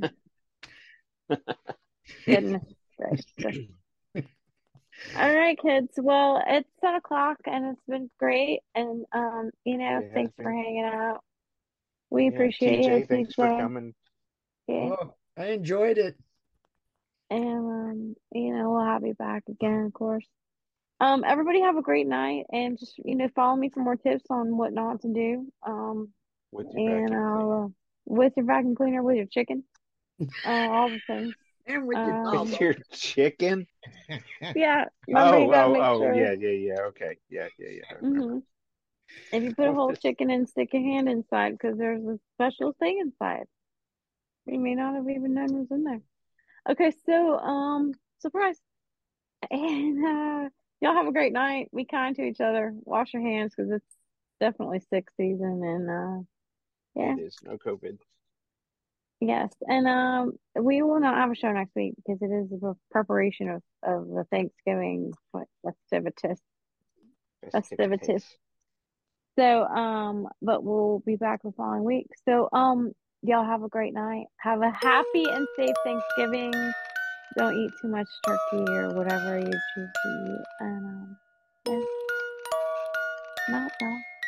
Goodness gracious. All right, kids. Well, it's ten o'clock and it's been great. And um, you know, It has thanks for been. hanging out. We Yeah, appreciate you, T J, thanks for T J. coming. Yeah. Oh, I enjoyed it. And um, you know, we'll have you back again, of course. Um, everybody have a great night and just, you know, follow me for more tips on what not to do. Um, With your and vacuum I'll cleaner. uh, with your vacuum cleaner, with your chicken, uh, all the things. And with your Um, With dog. your chicken? yeah, remember Oh, you gotta oh, make oh, sure. yeah, yeah, yeah. Okay. Yeah, yeah, yeah. I remember. hmm If you put a What whole this? chicken in, stick your hand inside because there's a special thing inside. You may not have even known was in there. Okay, so um, surprise. And uh, y'all have a great night. Be kind to each other. Wash your hands because it's definitely sick season. And uh, yeah, It is no COVID. yes. And um, we will not have a show next week because it is the preparation of of the Thanksgiving what, festivities. Festivities. Festivities. So um, but we'll be back the following week. So um, y'all have a great night. Have a happy and safe Thanksgiving. Don't eat too much turkey or whatever you choose to eat. And um, yeah. Not y'all.